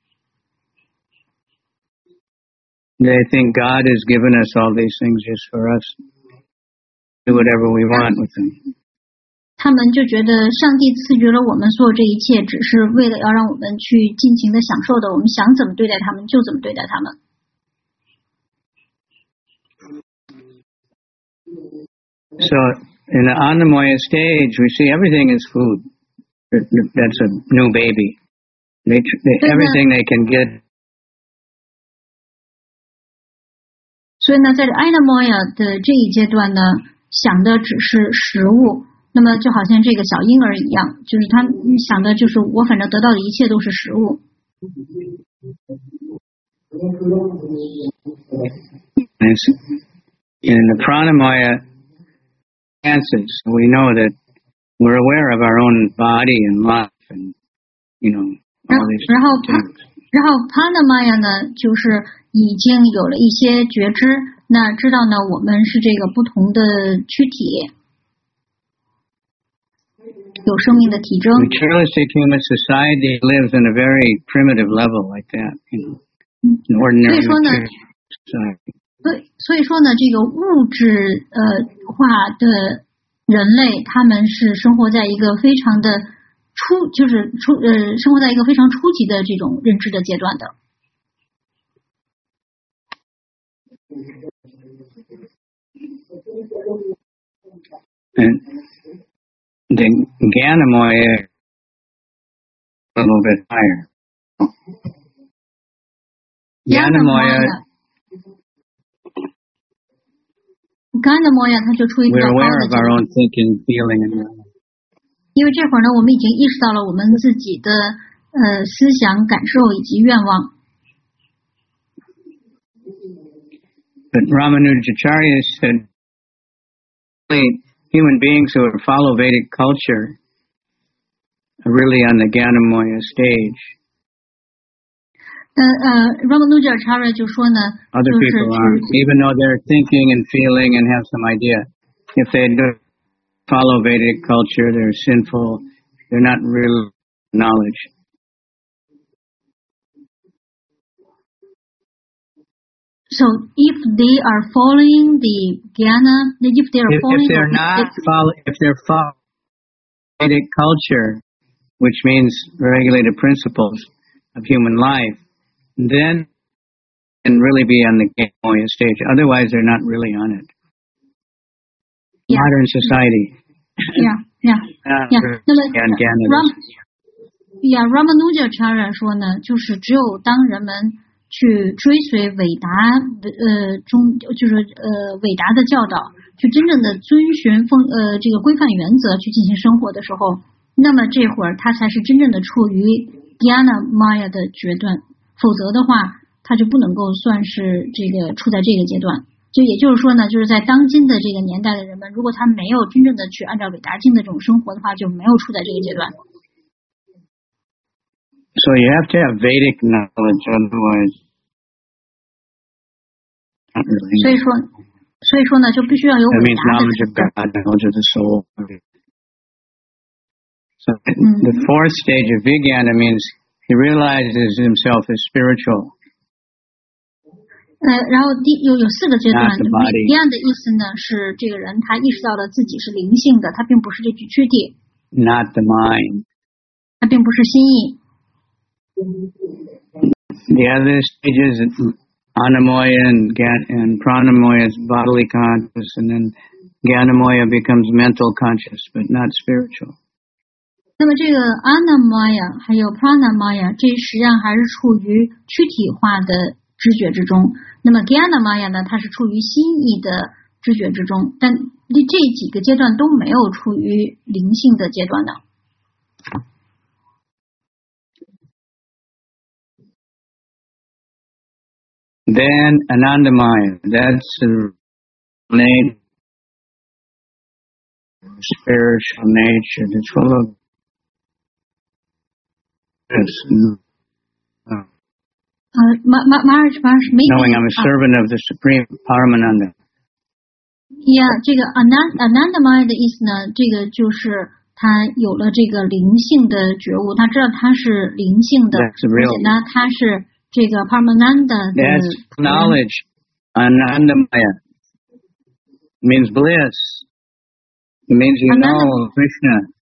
They think God has given us all these things just for us. Do whatever we want with them. 他们就觉得上帝赐予了我们所有这一切，只是为了要让我们去尽情的享受的。我们想怎么对待他们，就怎么对待他们。 So in the Annamoya stage, we see everything is food. That's a new baby. They, they everything they can get. 所以呢，在安娜摩亚的这一阶段呢，想的只是食物，那么就好像这个小婴儿一样，就是他想的就是我反正得到的一切都是食物。 In the Pranamaya dances, we know that we're aware of our own body and life, and you know all these 然后 things. 然后 Pranamaya 呢，就是已经有了一些觉知，那知道呢，我们是这个不同的躯体，有生命的体征。 Materialistic human society lives in a very primitive level like that, you know, an ordinary society. 所以所以说呢，这个物质呃化的人类他们是生活在一个非常的初，就是初呃，生活在一个非常初级的这种认知的阶段的。 And the Gyanamaya a little bit higher. Gyanamaya, Gyanamaya 它就处于比 we're 较高 aware 的 of 阶 our 段。 own thinking, feeling, and knowledge. 因为这会儿呢，我们已经意识到了我们自己的呃思想、感受以及愿望。 But Ramanujacharya said, human beings who follow Vedic culture are really on the Gyanamaya stage. 呃呃 Ramanujacharya 就说呢， Other 就是 people aren't, even though they're thinking and feeling and have some idea. If they do follow Vedic culture, they're sinful. They're not real knowledge. So if they are following the Jnana, if they are If, if following, they're the- not follow, if they're following Vedic culture, which means regulated principles of human life, then can really be on the Gyanamaya stage. Otherwise, they're not really on it. Yeah. Modern society. yeah, yeah, Not yeah. really 那么 on Gyanamaya. Ram, yeah, Ramanujacharya 说呢，就是只有当人们去追随伟达呃中，就是呃伟达的教导，去真正的遵循奉呃这个规范原则去进行生活的时候，那么这会儿他才是真正的处于 Gyanamaya 的阶段，否则的话，他就不能够算是这个处在这个阶段。就也就是说呢，就是在当今的这个年代的人们，如果他没有真正的去按照伟达经的这种生活的话，就没有处在这个阶段。 So you have to have Vedic knowledge, otherwise, not really. 所以说，所以说呢，就必须要有 That 伟 means 达的 knowledge of 知识。 God, knowledge of the soul. So Mm. the fourth stage of Vijnana means he realizes himself as spiritual. 呃，然后第有有四个阶段 Not the body. 一样的意思呢，是这个人他意识到了自己是灵性的，他并不是这具躯体， Not the mind. 他并不是心意。 The other stages, Anamoya and, Gan- and Pranamoya is bodily conscious, and then Gyanamoya becomes mental conscious, but not spiritual. 那么这个 Anamaya 还有 Pranamaya， 这实际上还是处于躯体化的知觉之中。那么 Gyanamaya 呢，它是处于心意的知觉之中，但这几个阶段都没有处于灵性的阶段的。 Then Anandamaya, that's the nature, spiritual nature that's full of this, uh, 呃，马马马尔马尔是没 knowing I'm a servant of the Supreme Paramananda. 呀，这个 Anand Anandamaya 的意思呢，这个就是他有了这个灵性的觉悟，他知道他是灵性的， That's 而 real. 且呢，他是这个 Paramananda 的 That's 仆人。 knowledge. Anandamaya means bliss. It means you Ananda- know Krishna.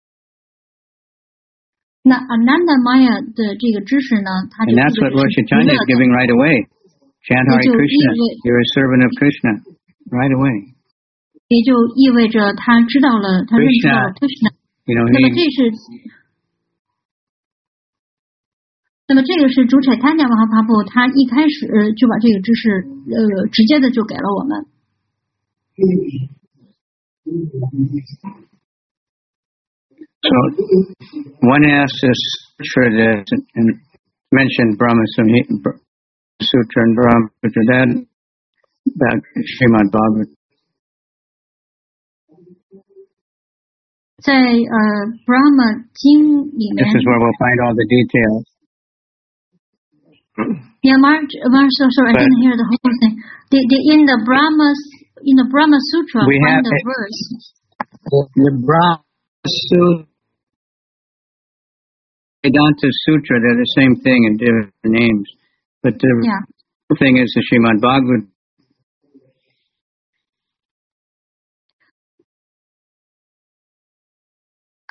那 Anandamaya 的这个知识呢，它就 And that's 意味 what 着 Lord 是 Chaitanya 娱 is 乐的。 giving right away. Chant Hare It will Krishna. be- You're a servant of Krishna. Right away. 也就意味着他知道了，他认识到了 Krishna。 You know, 那么 he, 这是，那么这个是主宰他家马哈帕布，他一开始呃就把这个知识呃直接的就给了我们。 so one asks this for this and mentioned Brahma Samhita Sutra and Brahma Sutra. That that Srimad Bhagavatam. 在呃 Brahma 经里面 This is where we'll find all the details. Yeah, Mark, Mark, so sorry, I But- didn't hear the whole thing. The, the, in the Brahma, in the Brahma Sutra, We find have the it. verse. The Brahma Sutra, Vedanta Sutra, they're the same thing in different names. But the Yeah. thing is the Srimad Bhagavatam.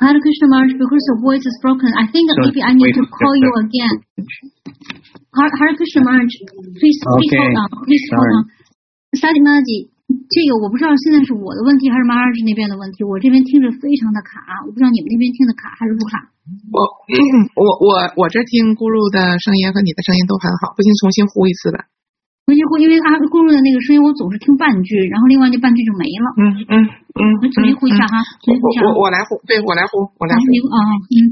Hare Krishna Maharaj, because your voice is broken, I think So maybe I need wait to a call you second. again. Hare, Hare Krishna Maharaj, please, please Okay, hold on, please hold sorry. on. Sadhimanaji, 这个我不知道现在是我的问题还是 Maharaj 那边的问题，我这边听着非常的卡，我不知道你们那边听的卡还是不卡。 我我我我这听咕噜的声音和你的声音都很好，不行重新呼一次吧。 重新呼，因为阿咕噜的那个声音我总是听半句，然后另外那半句就没了。 嗯嗯嗯， 我重新呼一下哈，重新呼一下。 我我来呼，对我来呼，我来呼。 啊，嗯。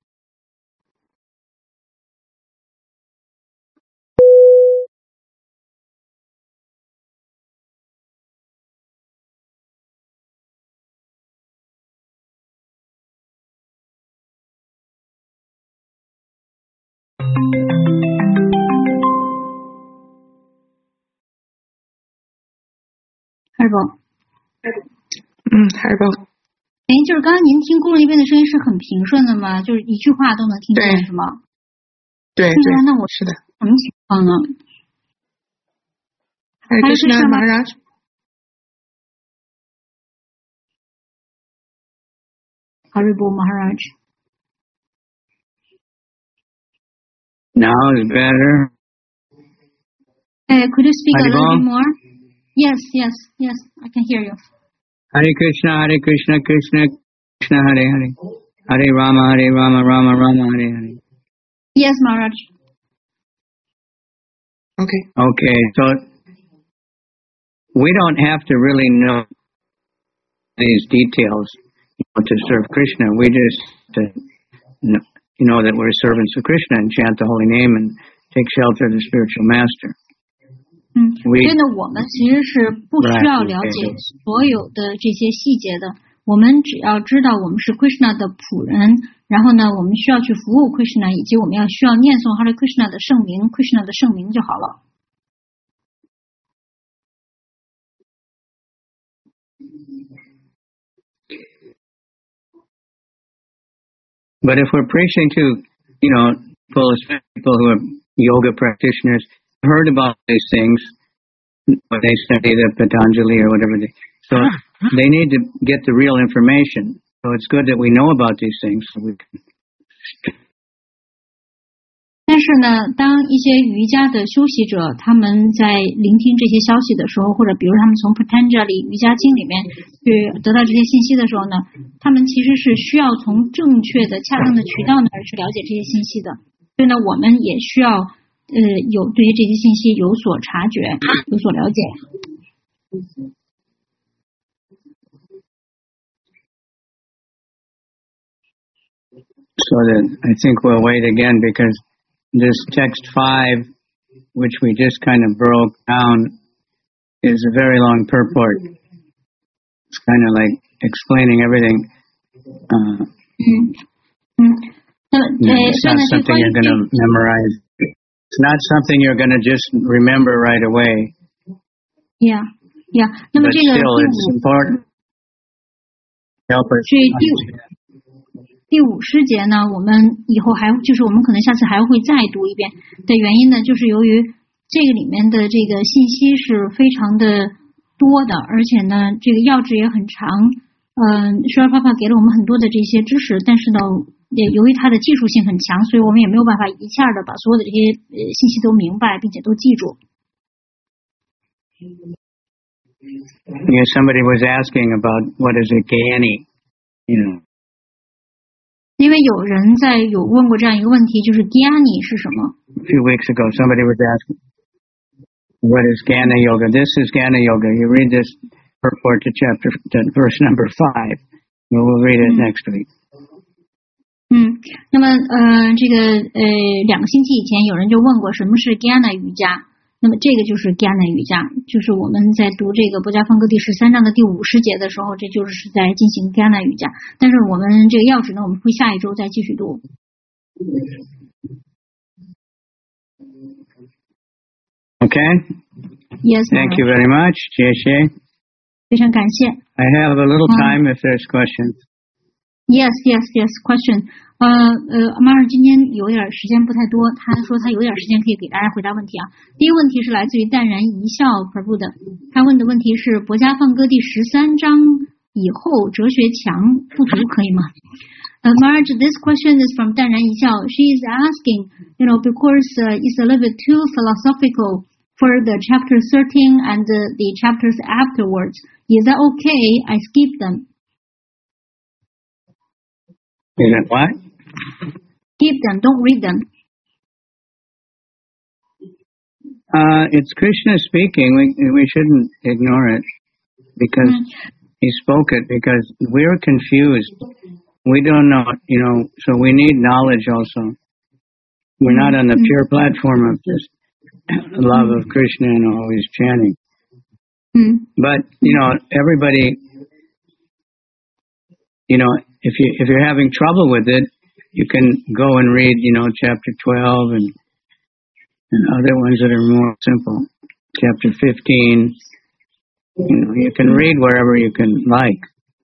二宝， 嗯，二宝。 哎，就是刚刚您听咕噜那边的声音是很平顺的吗？就是一句话都能听见是吗？ 对对， 那我是的。 什么情况呢？ Hare Krishna Maharaj。 Haribo Maharaj. Now is better. Uh, could you speak Haribo? a little bit more? Yes, yes, yes, I can hear you. Hare Krishna, Hare Krishna, Krishna Krishna, Hare Hare. Hare Rama, Hare Rama, Rama Rama, Hare Hare. Yes, Maharaj. Okay. Okay, so we don't have to really know these details you know, to serve Krishna. We just to know, you know that we're servants of Krishna and chant the holy name and take shelter of the spiritual master. 嗯，所以呢，我们其实是不需要了解所有的这些细节的。我们只要知道我们是 Krishna 的仆人，然后呢，我们需要去服务 Krishna， 以及我们要需要念诵 Hare Krishna 的圣名 ，Krishna 的圣名就好了。 But if we're preaching to, you know, people, people who are yoga practitioners, heard about these things when they study the Patanjali or whatever they, so they need to get the real information. So it's good that we know about these things so we can. 但是呢，当一些瑜伽的修习者他们在聆听这些消息的时候，或者比如他们从 Patanjali 瑜伽经里面去得到这些信息的时候呢，他们其实是需要从正确的、恰当的渠道那儿去了解这些信息的。所以呢，我们也需要呃有对于这些信息有所察觉、有所了解。 So that I think we'll wait again because this text five, which we just kind of broke down, is a very long purport. It's kind of like explaining everything. Uh, it's not something you're going to memorize. It's not something you're going to just remember right away. Yeah, yeah. 那么 But 这个 still, it's important. Help us. 第五师节呢，我们以后还就是我们可能下次还会再读一遍的原因呢，就是由于这个里面的这个信息是非常的多的，而且呢，这个要旨也很长。嗯，施尔爸爸给了我们很多的这些知识，但是呢，也由于它的技术性很强，所以我们也没有办法一下的把所有的这些呃信息都明白，并且都记住。 Yeah, somebody was asking about what is a Gyani, you know. 因为有人在有问过这样一个问题，就是 Gyani 是什么 A few weeks ago, somebody was asking, what is Jnana Yoga? This is Jnana Yoga. You read this purport to chapter, to verse number five. We will read it next week. 嗯，那么呃，这个呃，两个星期以前有人就问过什么是 Jnana 瑜伽，那么这个就是 Jnana 瑜伽，就是我们在读这个《波迦梵歌》第十三章的第五十节的时候，这就是在进行 Jnana 瑜伽。但是我们这个要旨呢，我们会下一周再继续读。 Okay? Yes. Thank you very much. 谢谢。 非常感谢。 I have a little time if there's questions. Yes, yes, yes. Question. 呃呃，马尔今天有点时间不太多，他说他有点时间可以给大家回答问题啊。第一个问题是来自于淡然一笑 Prabhu 的，他问的问题是《博迦梵歌》第十三章以后哲学强不足，可以吗？ Uh, Marge, this question is from 淡然一笑. She is asking, you know, because uh, it's a little bit too philosophical for the chapter thirteen and uh, the chapters afterwards. Is that okay? I skip them. Is that what? Skip them, don't read them. Uh, it's Krishna speaking. We we shouldn't ignore it because mm-hmm. he spoke it because we're confused. We don't know, you know, so we need knowledge also. We're mm-hmm. not on the pure platform of just love of Krishna and always chanting. Mm-hmm. But, you know, everybody, you know, if you if you're having trouble with it, you can go and read, you know, chapter twelve and and other ones that are more simple. Chapter fifteen, you know, you can read wherever you can like.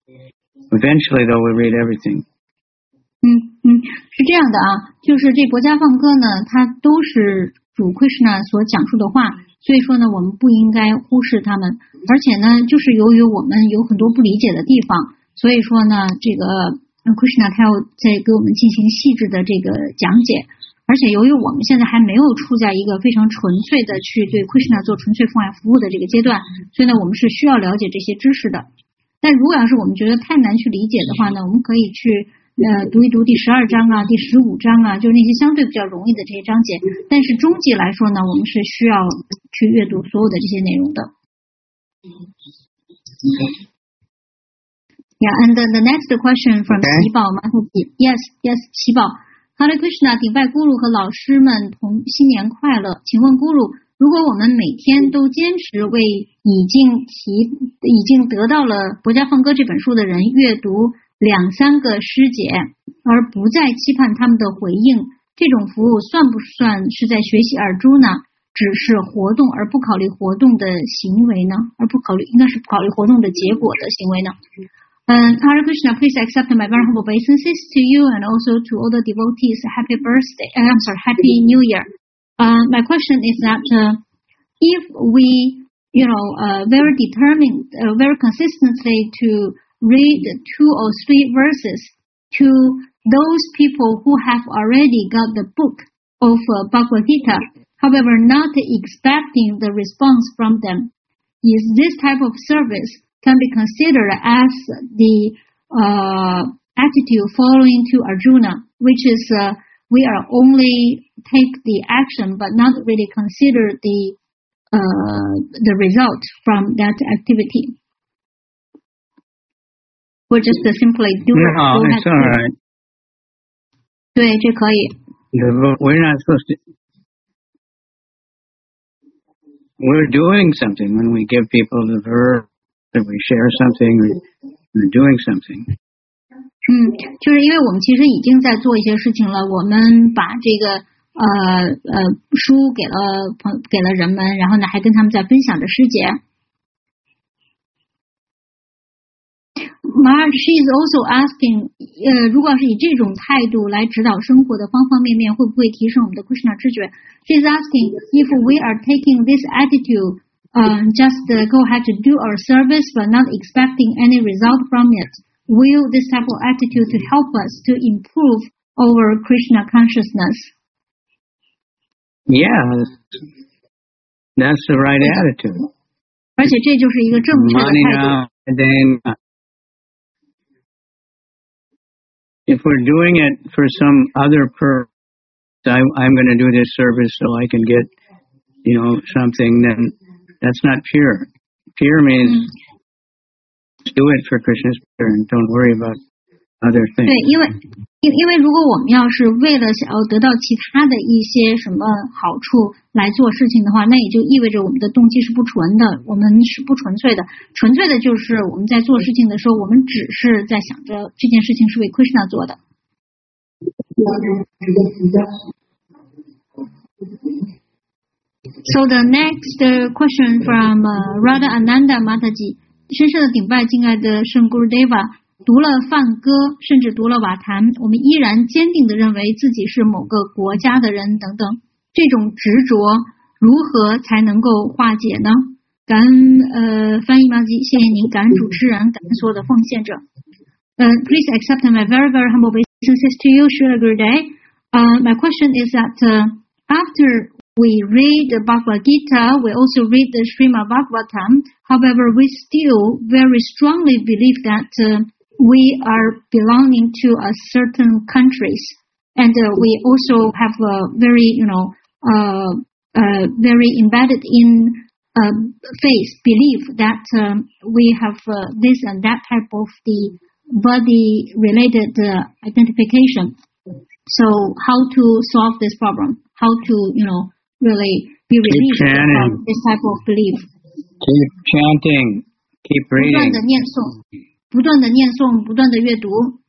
Eventually, though, we'll read everything. 嗯嗯，是这样的啊，就是这国家放歌呢，它都是主 Krishna 所讲述的话，所以说呢，我们不应该忽视他们。而且呢，就是由于我们有很多不理解的地方，所以说呢，这个 Krishna 他要再给我们进行细致的这个讲解。而且由于我们现在还没有处在一个非常纯粹的去对 Krishna 做纯粹奉爱服务的这个阶段，所以呢，我们是需要了解这些知识的。但如果要是我们觉得太难去理解的话呢，我们可以去呃读一读第十二章啊、第十五章啊，就是那些相对比较容易的这些章节。但是终极来说呢，我们是需要去阅读所有的这些内容的。Yeah, and the, the next question from 奇宝马特吉 ，Yes, yes, 奇宝。Hare Krishna， 顶拜咕噜和老师们同新年快乐。请问咕噜，如果我们每天都坚持为已经提已经得到了《国家放歌》这本书的人阅读两三个师姐，而不再期盼他们的回应，这种服务算不算是在学习耳珠呢？只是活动而不考虑活动的行为呢？而不考虑应该是不考虑活动的结果的行为呢？Um, Hare Krishna, please accept my very humble obeisances to you and also to all the devotees. Happy birthday! Uh, I'm sorry, Happy New Year. Uh, my question is that uh, if we, you know, uh, very determined, uh, very consistently to read two or three verses to those people who have already got the book of uh, Bhagavad Gita, however, not expecting the response from them, is this type of service can be considered as the uh, attitude following to Arjuna, which is uh, we are only take the action but not really consider the uh, the result from that activity. Or just uh, simply do it. No, it's all right. 对，这可以。 We're not supposed to. We're doing something when we give people the verb. That we share something or we're doing something. 嗯，就是因为我们其实已经在做一些事情了，我们把这个呃呃书给了朋给了人们，然后呢还跟他们在分享着师姐。Marge, she is also asking， 呃，如果要是以这种态度来指导生活的方方面面，会不会提升我们的 Krishna 知觉 ？She is asking if we are taking this attitude.Um, just uh, go ahead to do our service but not expecting any result from it. Will this type of attitude to help us to improve our Krishna consciousness? Yeah, that's the right attitude. 而且这就是一个正确的态度。 Then, if we're doing it for some other purpose, I, I'm going to do this service so I can get, you know, something, then.That's not pure. Pure means mm. do it for Krishna's pleasure and don't worry about other things. 对，因为因因为如果我们要是为了想要得到其他的一些什么好处来做事情的话，那也就意味着我们的动机是不纯的，我们是不纯粹的。纯粹的就是我们在做事情的时候，我们只是在想着这件事情是为 Krishna 做的。So the next question from uh, Radha Ananda Mataji， 深深的顶拜敬爱的圣 Gurudeva， 读了梵歌，甚至读了瓦坛，我们依然坚定地认为自己是某个国家的人等等，这种执着如何才能够化解呢？ 感恩呃翻译马吉，谢谢您，感恩主持人，感恩所有的奉献者。Uh, please accept my very, very humble obeisances to you, Srila Gurudev. Uh, my question is that uh, after we read the Bhagavad Gita, we also read the Srimad Bhagavatam. However, we still very strongly believe that uh, we are belonging to a certain countries, and uh, we also have a very, you know, uh, uh, very embedded in uh, faith, belief that um, we have uh, this and that type of the body-related uh, identification. So, how to solve this problem? How to, you know, really be released from this type of belief? Keep chanting. Keep 不断 reading. 的念诵，不断的念诵，不断的阅读，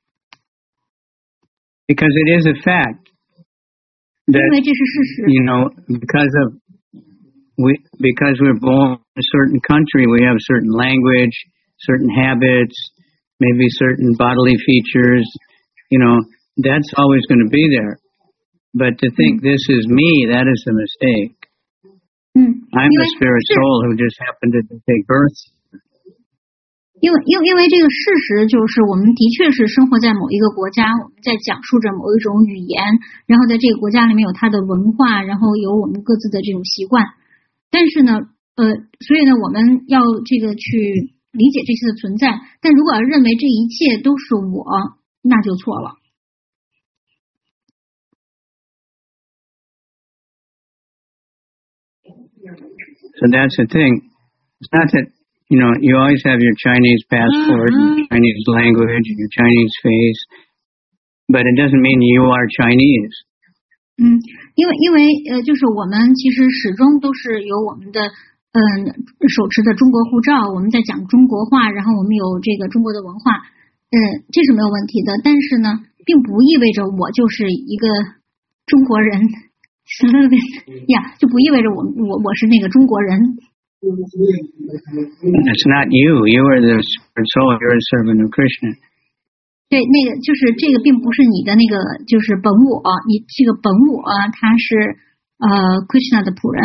Because it is a fact 因 that, 为这是事实。 you know, because of we because we're born in a certain country, we have certain language, certain habits, maybe certain bodily features, you know, that's always going to be there. But to think this is me, that is a mistake. 嗯， I'm 因 a 为 spirit 是 soul who just happened to take birth. 因为因为因为这个事实就是我们的确是生活在某一个国家，我们在讲述着某一种语言，然后在这个国家里面有它的文化，然后有我们各自的这种习惯。但是呢，呃，所以呢，我们要这个去理解这些的存在。但如果要认为这一切都是我，那就错了。 So that's the thing. It's not that, you know, you always have your Chinese passport, and your Chinese language, and your Chinese face, but it doesn't mean you are Chinese. 嗯，因为因为呃，就是我们其实始终都是有我们的嗯手持的中国护照，我们在讲中国话，然后我们有这个中国的文化，嗯，这是没有问题的。但是呢，并不意味着我就是一个中国人，呀，就不意味着我我我是那个中国人。 It's not you. You are the spirit soul. You're a servant of Krishna. 对，那个就是这个，并不是你的那个，就是本我，你这个本我，他是呃 Krishna 的仆人。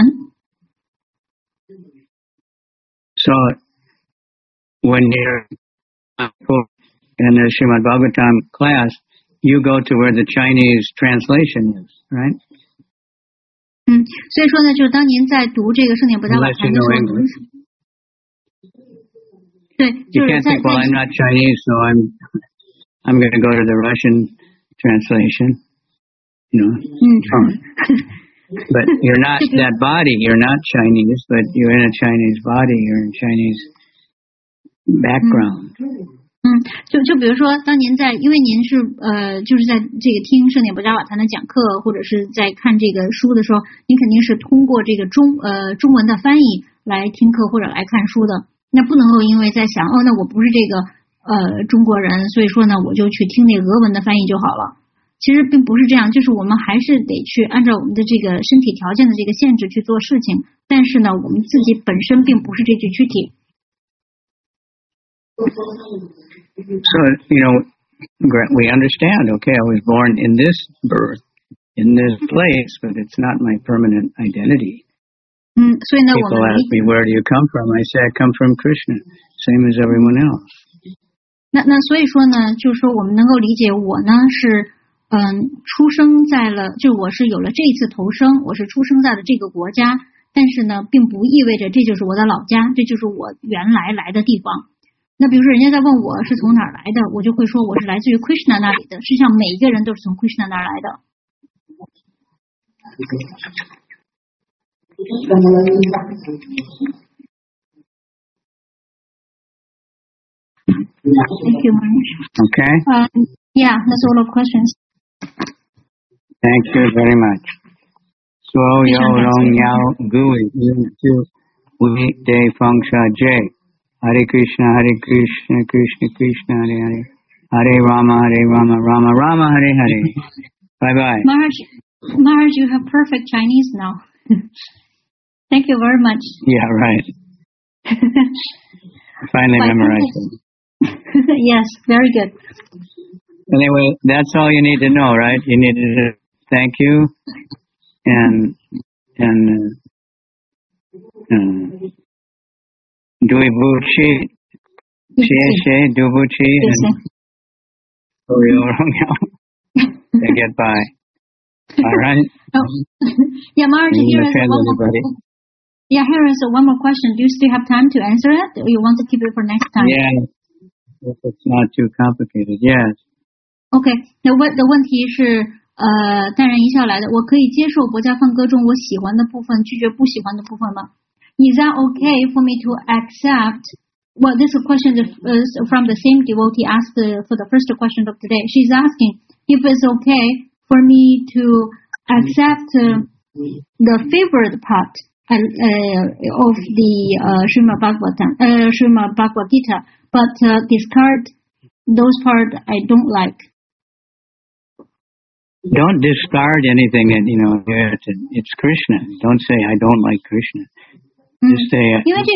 So when you're in the Srimad Bhagavatam class, you go to where the Chinese translation is, right? 嗯，所以说呢，就是当您在读这个圣典博大瓦坛的时候，您对， You 就是 can't 在 think, well, 在 I'm not Chinese, so I'm I'm going to go to the Russian translation. You know, 嗯， but you're not that body. You're not Chinese, but you're in a Chinese body. You're in Chinese background. 嗯，就就比如说，当您在，因为您是呃，就是在这个听圣典博大瓦坛的讲课，或者是在看这个书的时候，您肯定是通过这个中呃中文的翻译来听课或者来看书的。那不能够因为在想，哦，那我不是这个呃中国人，所以说呢，我就去听那个俄文的翻译就好了。其实并不是这样，就是我们还是得去按照我们的这个身体条件的这个限制去做事情。但是呢，我们自己本身并不是这具躯体。 So, you know, we understand, okay, I was born in this birth, in this place, but it's not my permanent identity. 嗯，所以呢，我 People 们 ask me, where do you come from? I say, I come from Krishna, same as everyone else. 那那所以说呢，就是说我们能够理解，我呢是嗯出生在了，就我是有了这一次投生，我是出生在了这个国家，但是呢，并不意味着这就是我的老家，这就是我原来来的地方。那比如说人家在问我是从哪儿来的，我就会说我是来自于 Krishna 那里的。实际上每一个人都是从 Krishna 那儿来的。Thank you very much. Okay? Um, yeah, that's all the questions. Thank you very much. So, yo, long, yao, gui, yu, tu, ui, de, feng, sha, jay. Hare Krishna, Hare Krishna, Krishna, Krishna, Hare Hare. Hare Rama, Hare Rama, Rama, Rama, Hare Hare. Bye-bye. Maharaj, Maharaj, you have perfect Chinese now. Thank you very much. Yeah, right. Finally But- memorized it. Yes, very good. Anyway, that's all you need to know, right? You need to thank you and and uh, uh, Duibuchi, Xie Dubuchi, and Oreo Romeo. They get by. All right. Oh. Yeah, Marge, here is one more. Yeah, here is one more question. Do you still have time to answer it, or you want to keep it for next time? Yeah, if it's not too complicated. Yes. Okay. 那问的问题是，呃，淡然一笑来的。我可以接受佛家梵歌中我喜欢的部分，拒绝不喜欢的部分吗？ Is that okay for me to accept? Well, this question is from the same devotee asked for the first question of today. She's asking if it's okay for me to accept uh, the favorite part uh, uh, of the uh, Srimad Bhagavatam, uh, Srimad Bhagavad Gita, but uh, discard those parts I don't like. Don't discard anything that, you know, it's, it's Krishna. Don't say, I don't like Krishna. Just say, uh, 因为这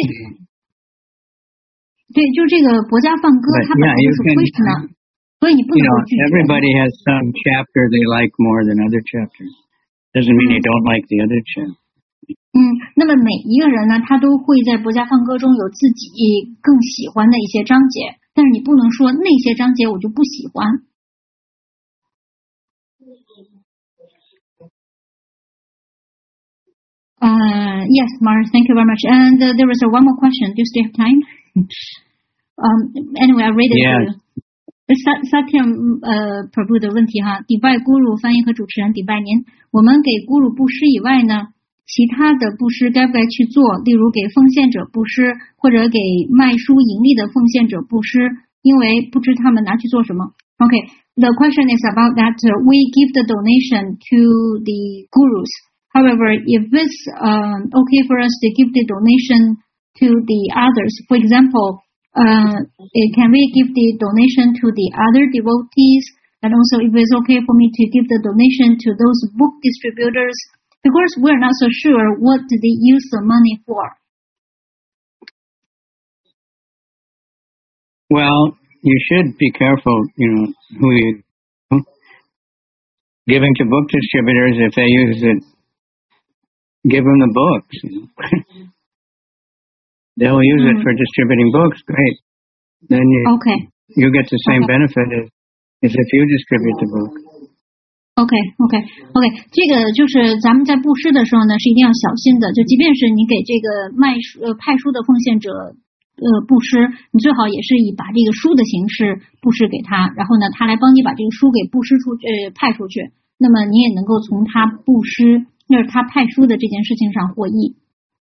对，就这个佛家梵歌，它本来就是 Krishna， 所以你不能够拒绝。 Everybody has some chapter they like more than other chapters. Doesn't mean you don't like the other chapter. 嗯，那么每一个人呢，他都会在佛家梵歌中有自己更喜欢的一些章节，但是你不能说那些章节我就不喜欢。Uh, yes, Mars, thank you very much. And uh, there is uh, one more question. Do you still have time? um, anyway, I read it yeah. to you. Satyam 呃 Prabhu 的问题哈，迪拜咕噜翻译和主持人迪拜您，我们给咕噜布施以外呢，其他的布施该不该去做？例如给奉献者布施，或者给卖书盈利的奉献者布施，因为不知他们拿去做什么。Okay, the question is about that uh, we give the donation to the gurus. However, if it's uh, okay for us to give the donation to the others, for example, uh, can we give the donation to the other devotees? And also, if it's okay for me to give the donation to those book distributors, because we're not so sure what they use the money for. Well, you should be careful, you know, who you giving to book distributors if they use it. Give them the books. They'll use mm-hmm. it for distributing books. Great. Then you okay. you get the same okay. benefit as, as if you distribute the book. OK OK OK， 这个就是咱们在布施的时候呢，是一定要小心的。就即便是你给这个卖书呃派书的奉献者呃布施，你最好也是以把这个书的形式布施给他，然后呢，他来帮你把这个书给布施出呃派出去。那么你也能够从他布施。就是他派书的这件事情上获益。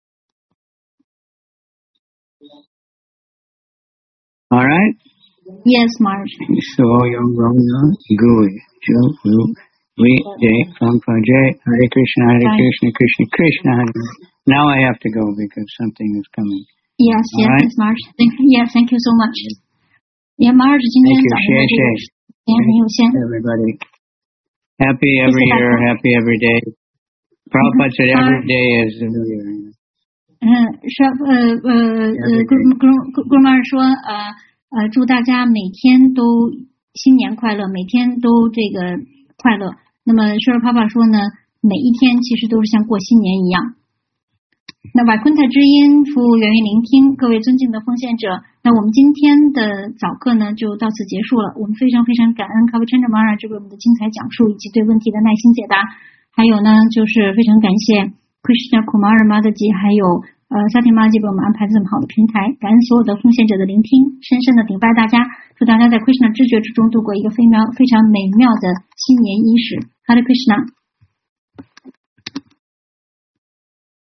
All right. Yes, Marge. So young Romeo, Gui, Joe, Ru, Ri, Jay, Fampa, Jay, Hare Krishna, Hare Krishna, Krishna, Krishna, Hare. Now I have to go because something is coming. Yes, yes, right? yes, Marge. Thank you. Yes, thank you so much. Yeah, Marge, 今天早上的这个时间很有限。 Everybody, happy every year, happy every day. Prabhupada said every day is the new year. 嗯，是呃呃呃，姑姑姑妈说呃呃，祝大家每天都新年快乐，每天都这个快乐。那么舍尔爸爸说呢，每一天其实都是像过新年一样。那瓦昆泰之音服务源于聆听，各位尊敬的奉献者，那我们今天的早课呢就到此结束了。我们非常非常感恩卡维陈哲马尔这位我们的精彩讲述以及对问题的耐心解答。还有呢，就是非常感谢 Krishna Kumar Madaji 还有呃 Satyam Madaji 为我们安排这么好的平台，感恩所有的奉献者的聆听，深深的顶拜大家，祝大家在 Krishna 知觉之中度过一个非常非常美妙的新年伊始。Hare Krishna。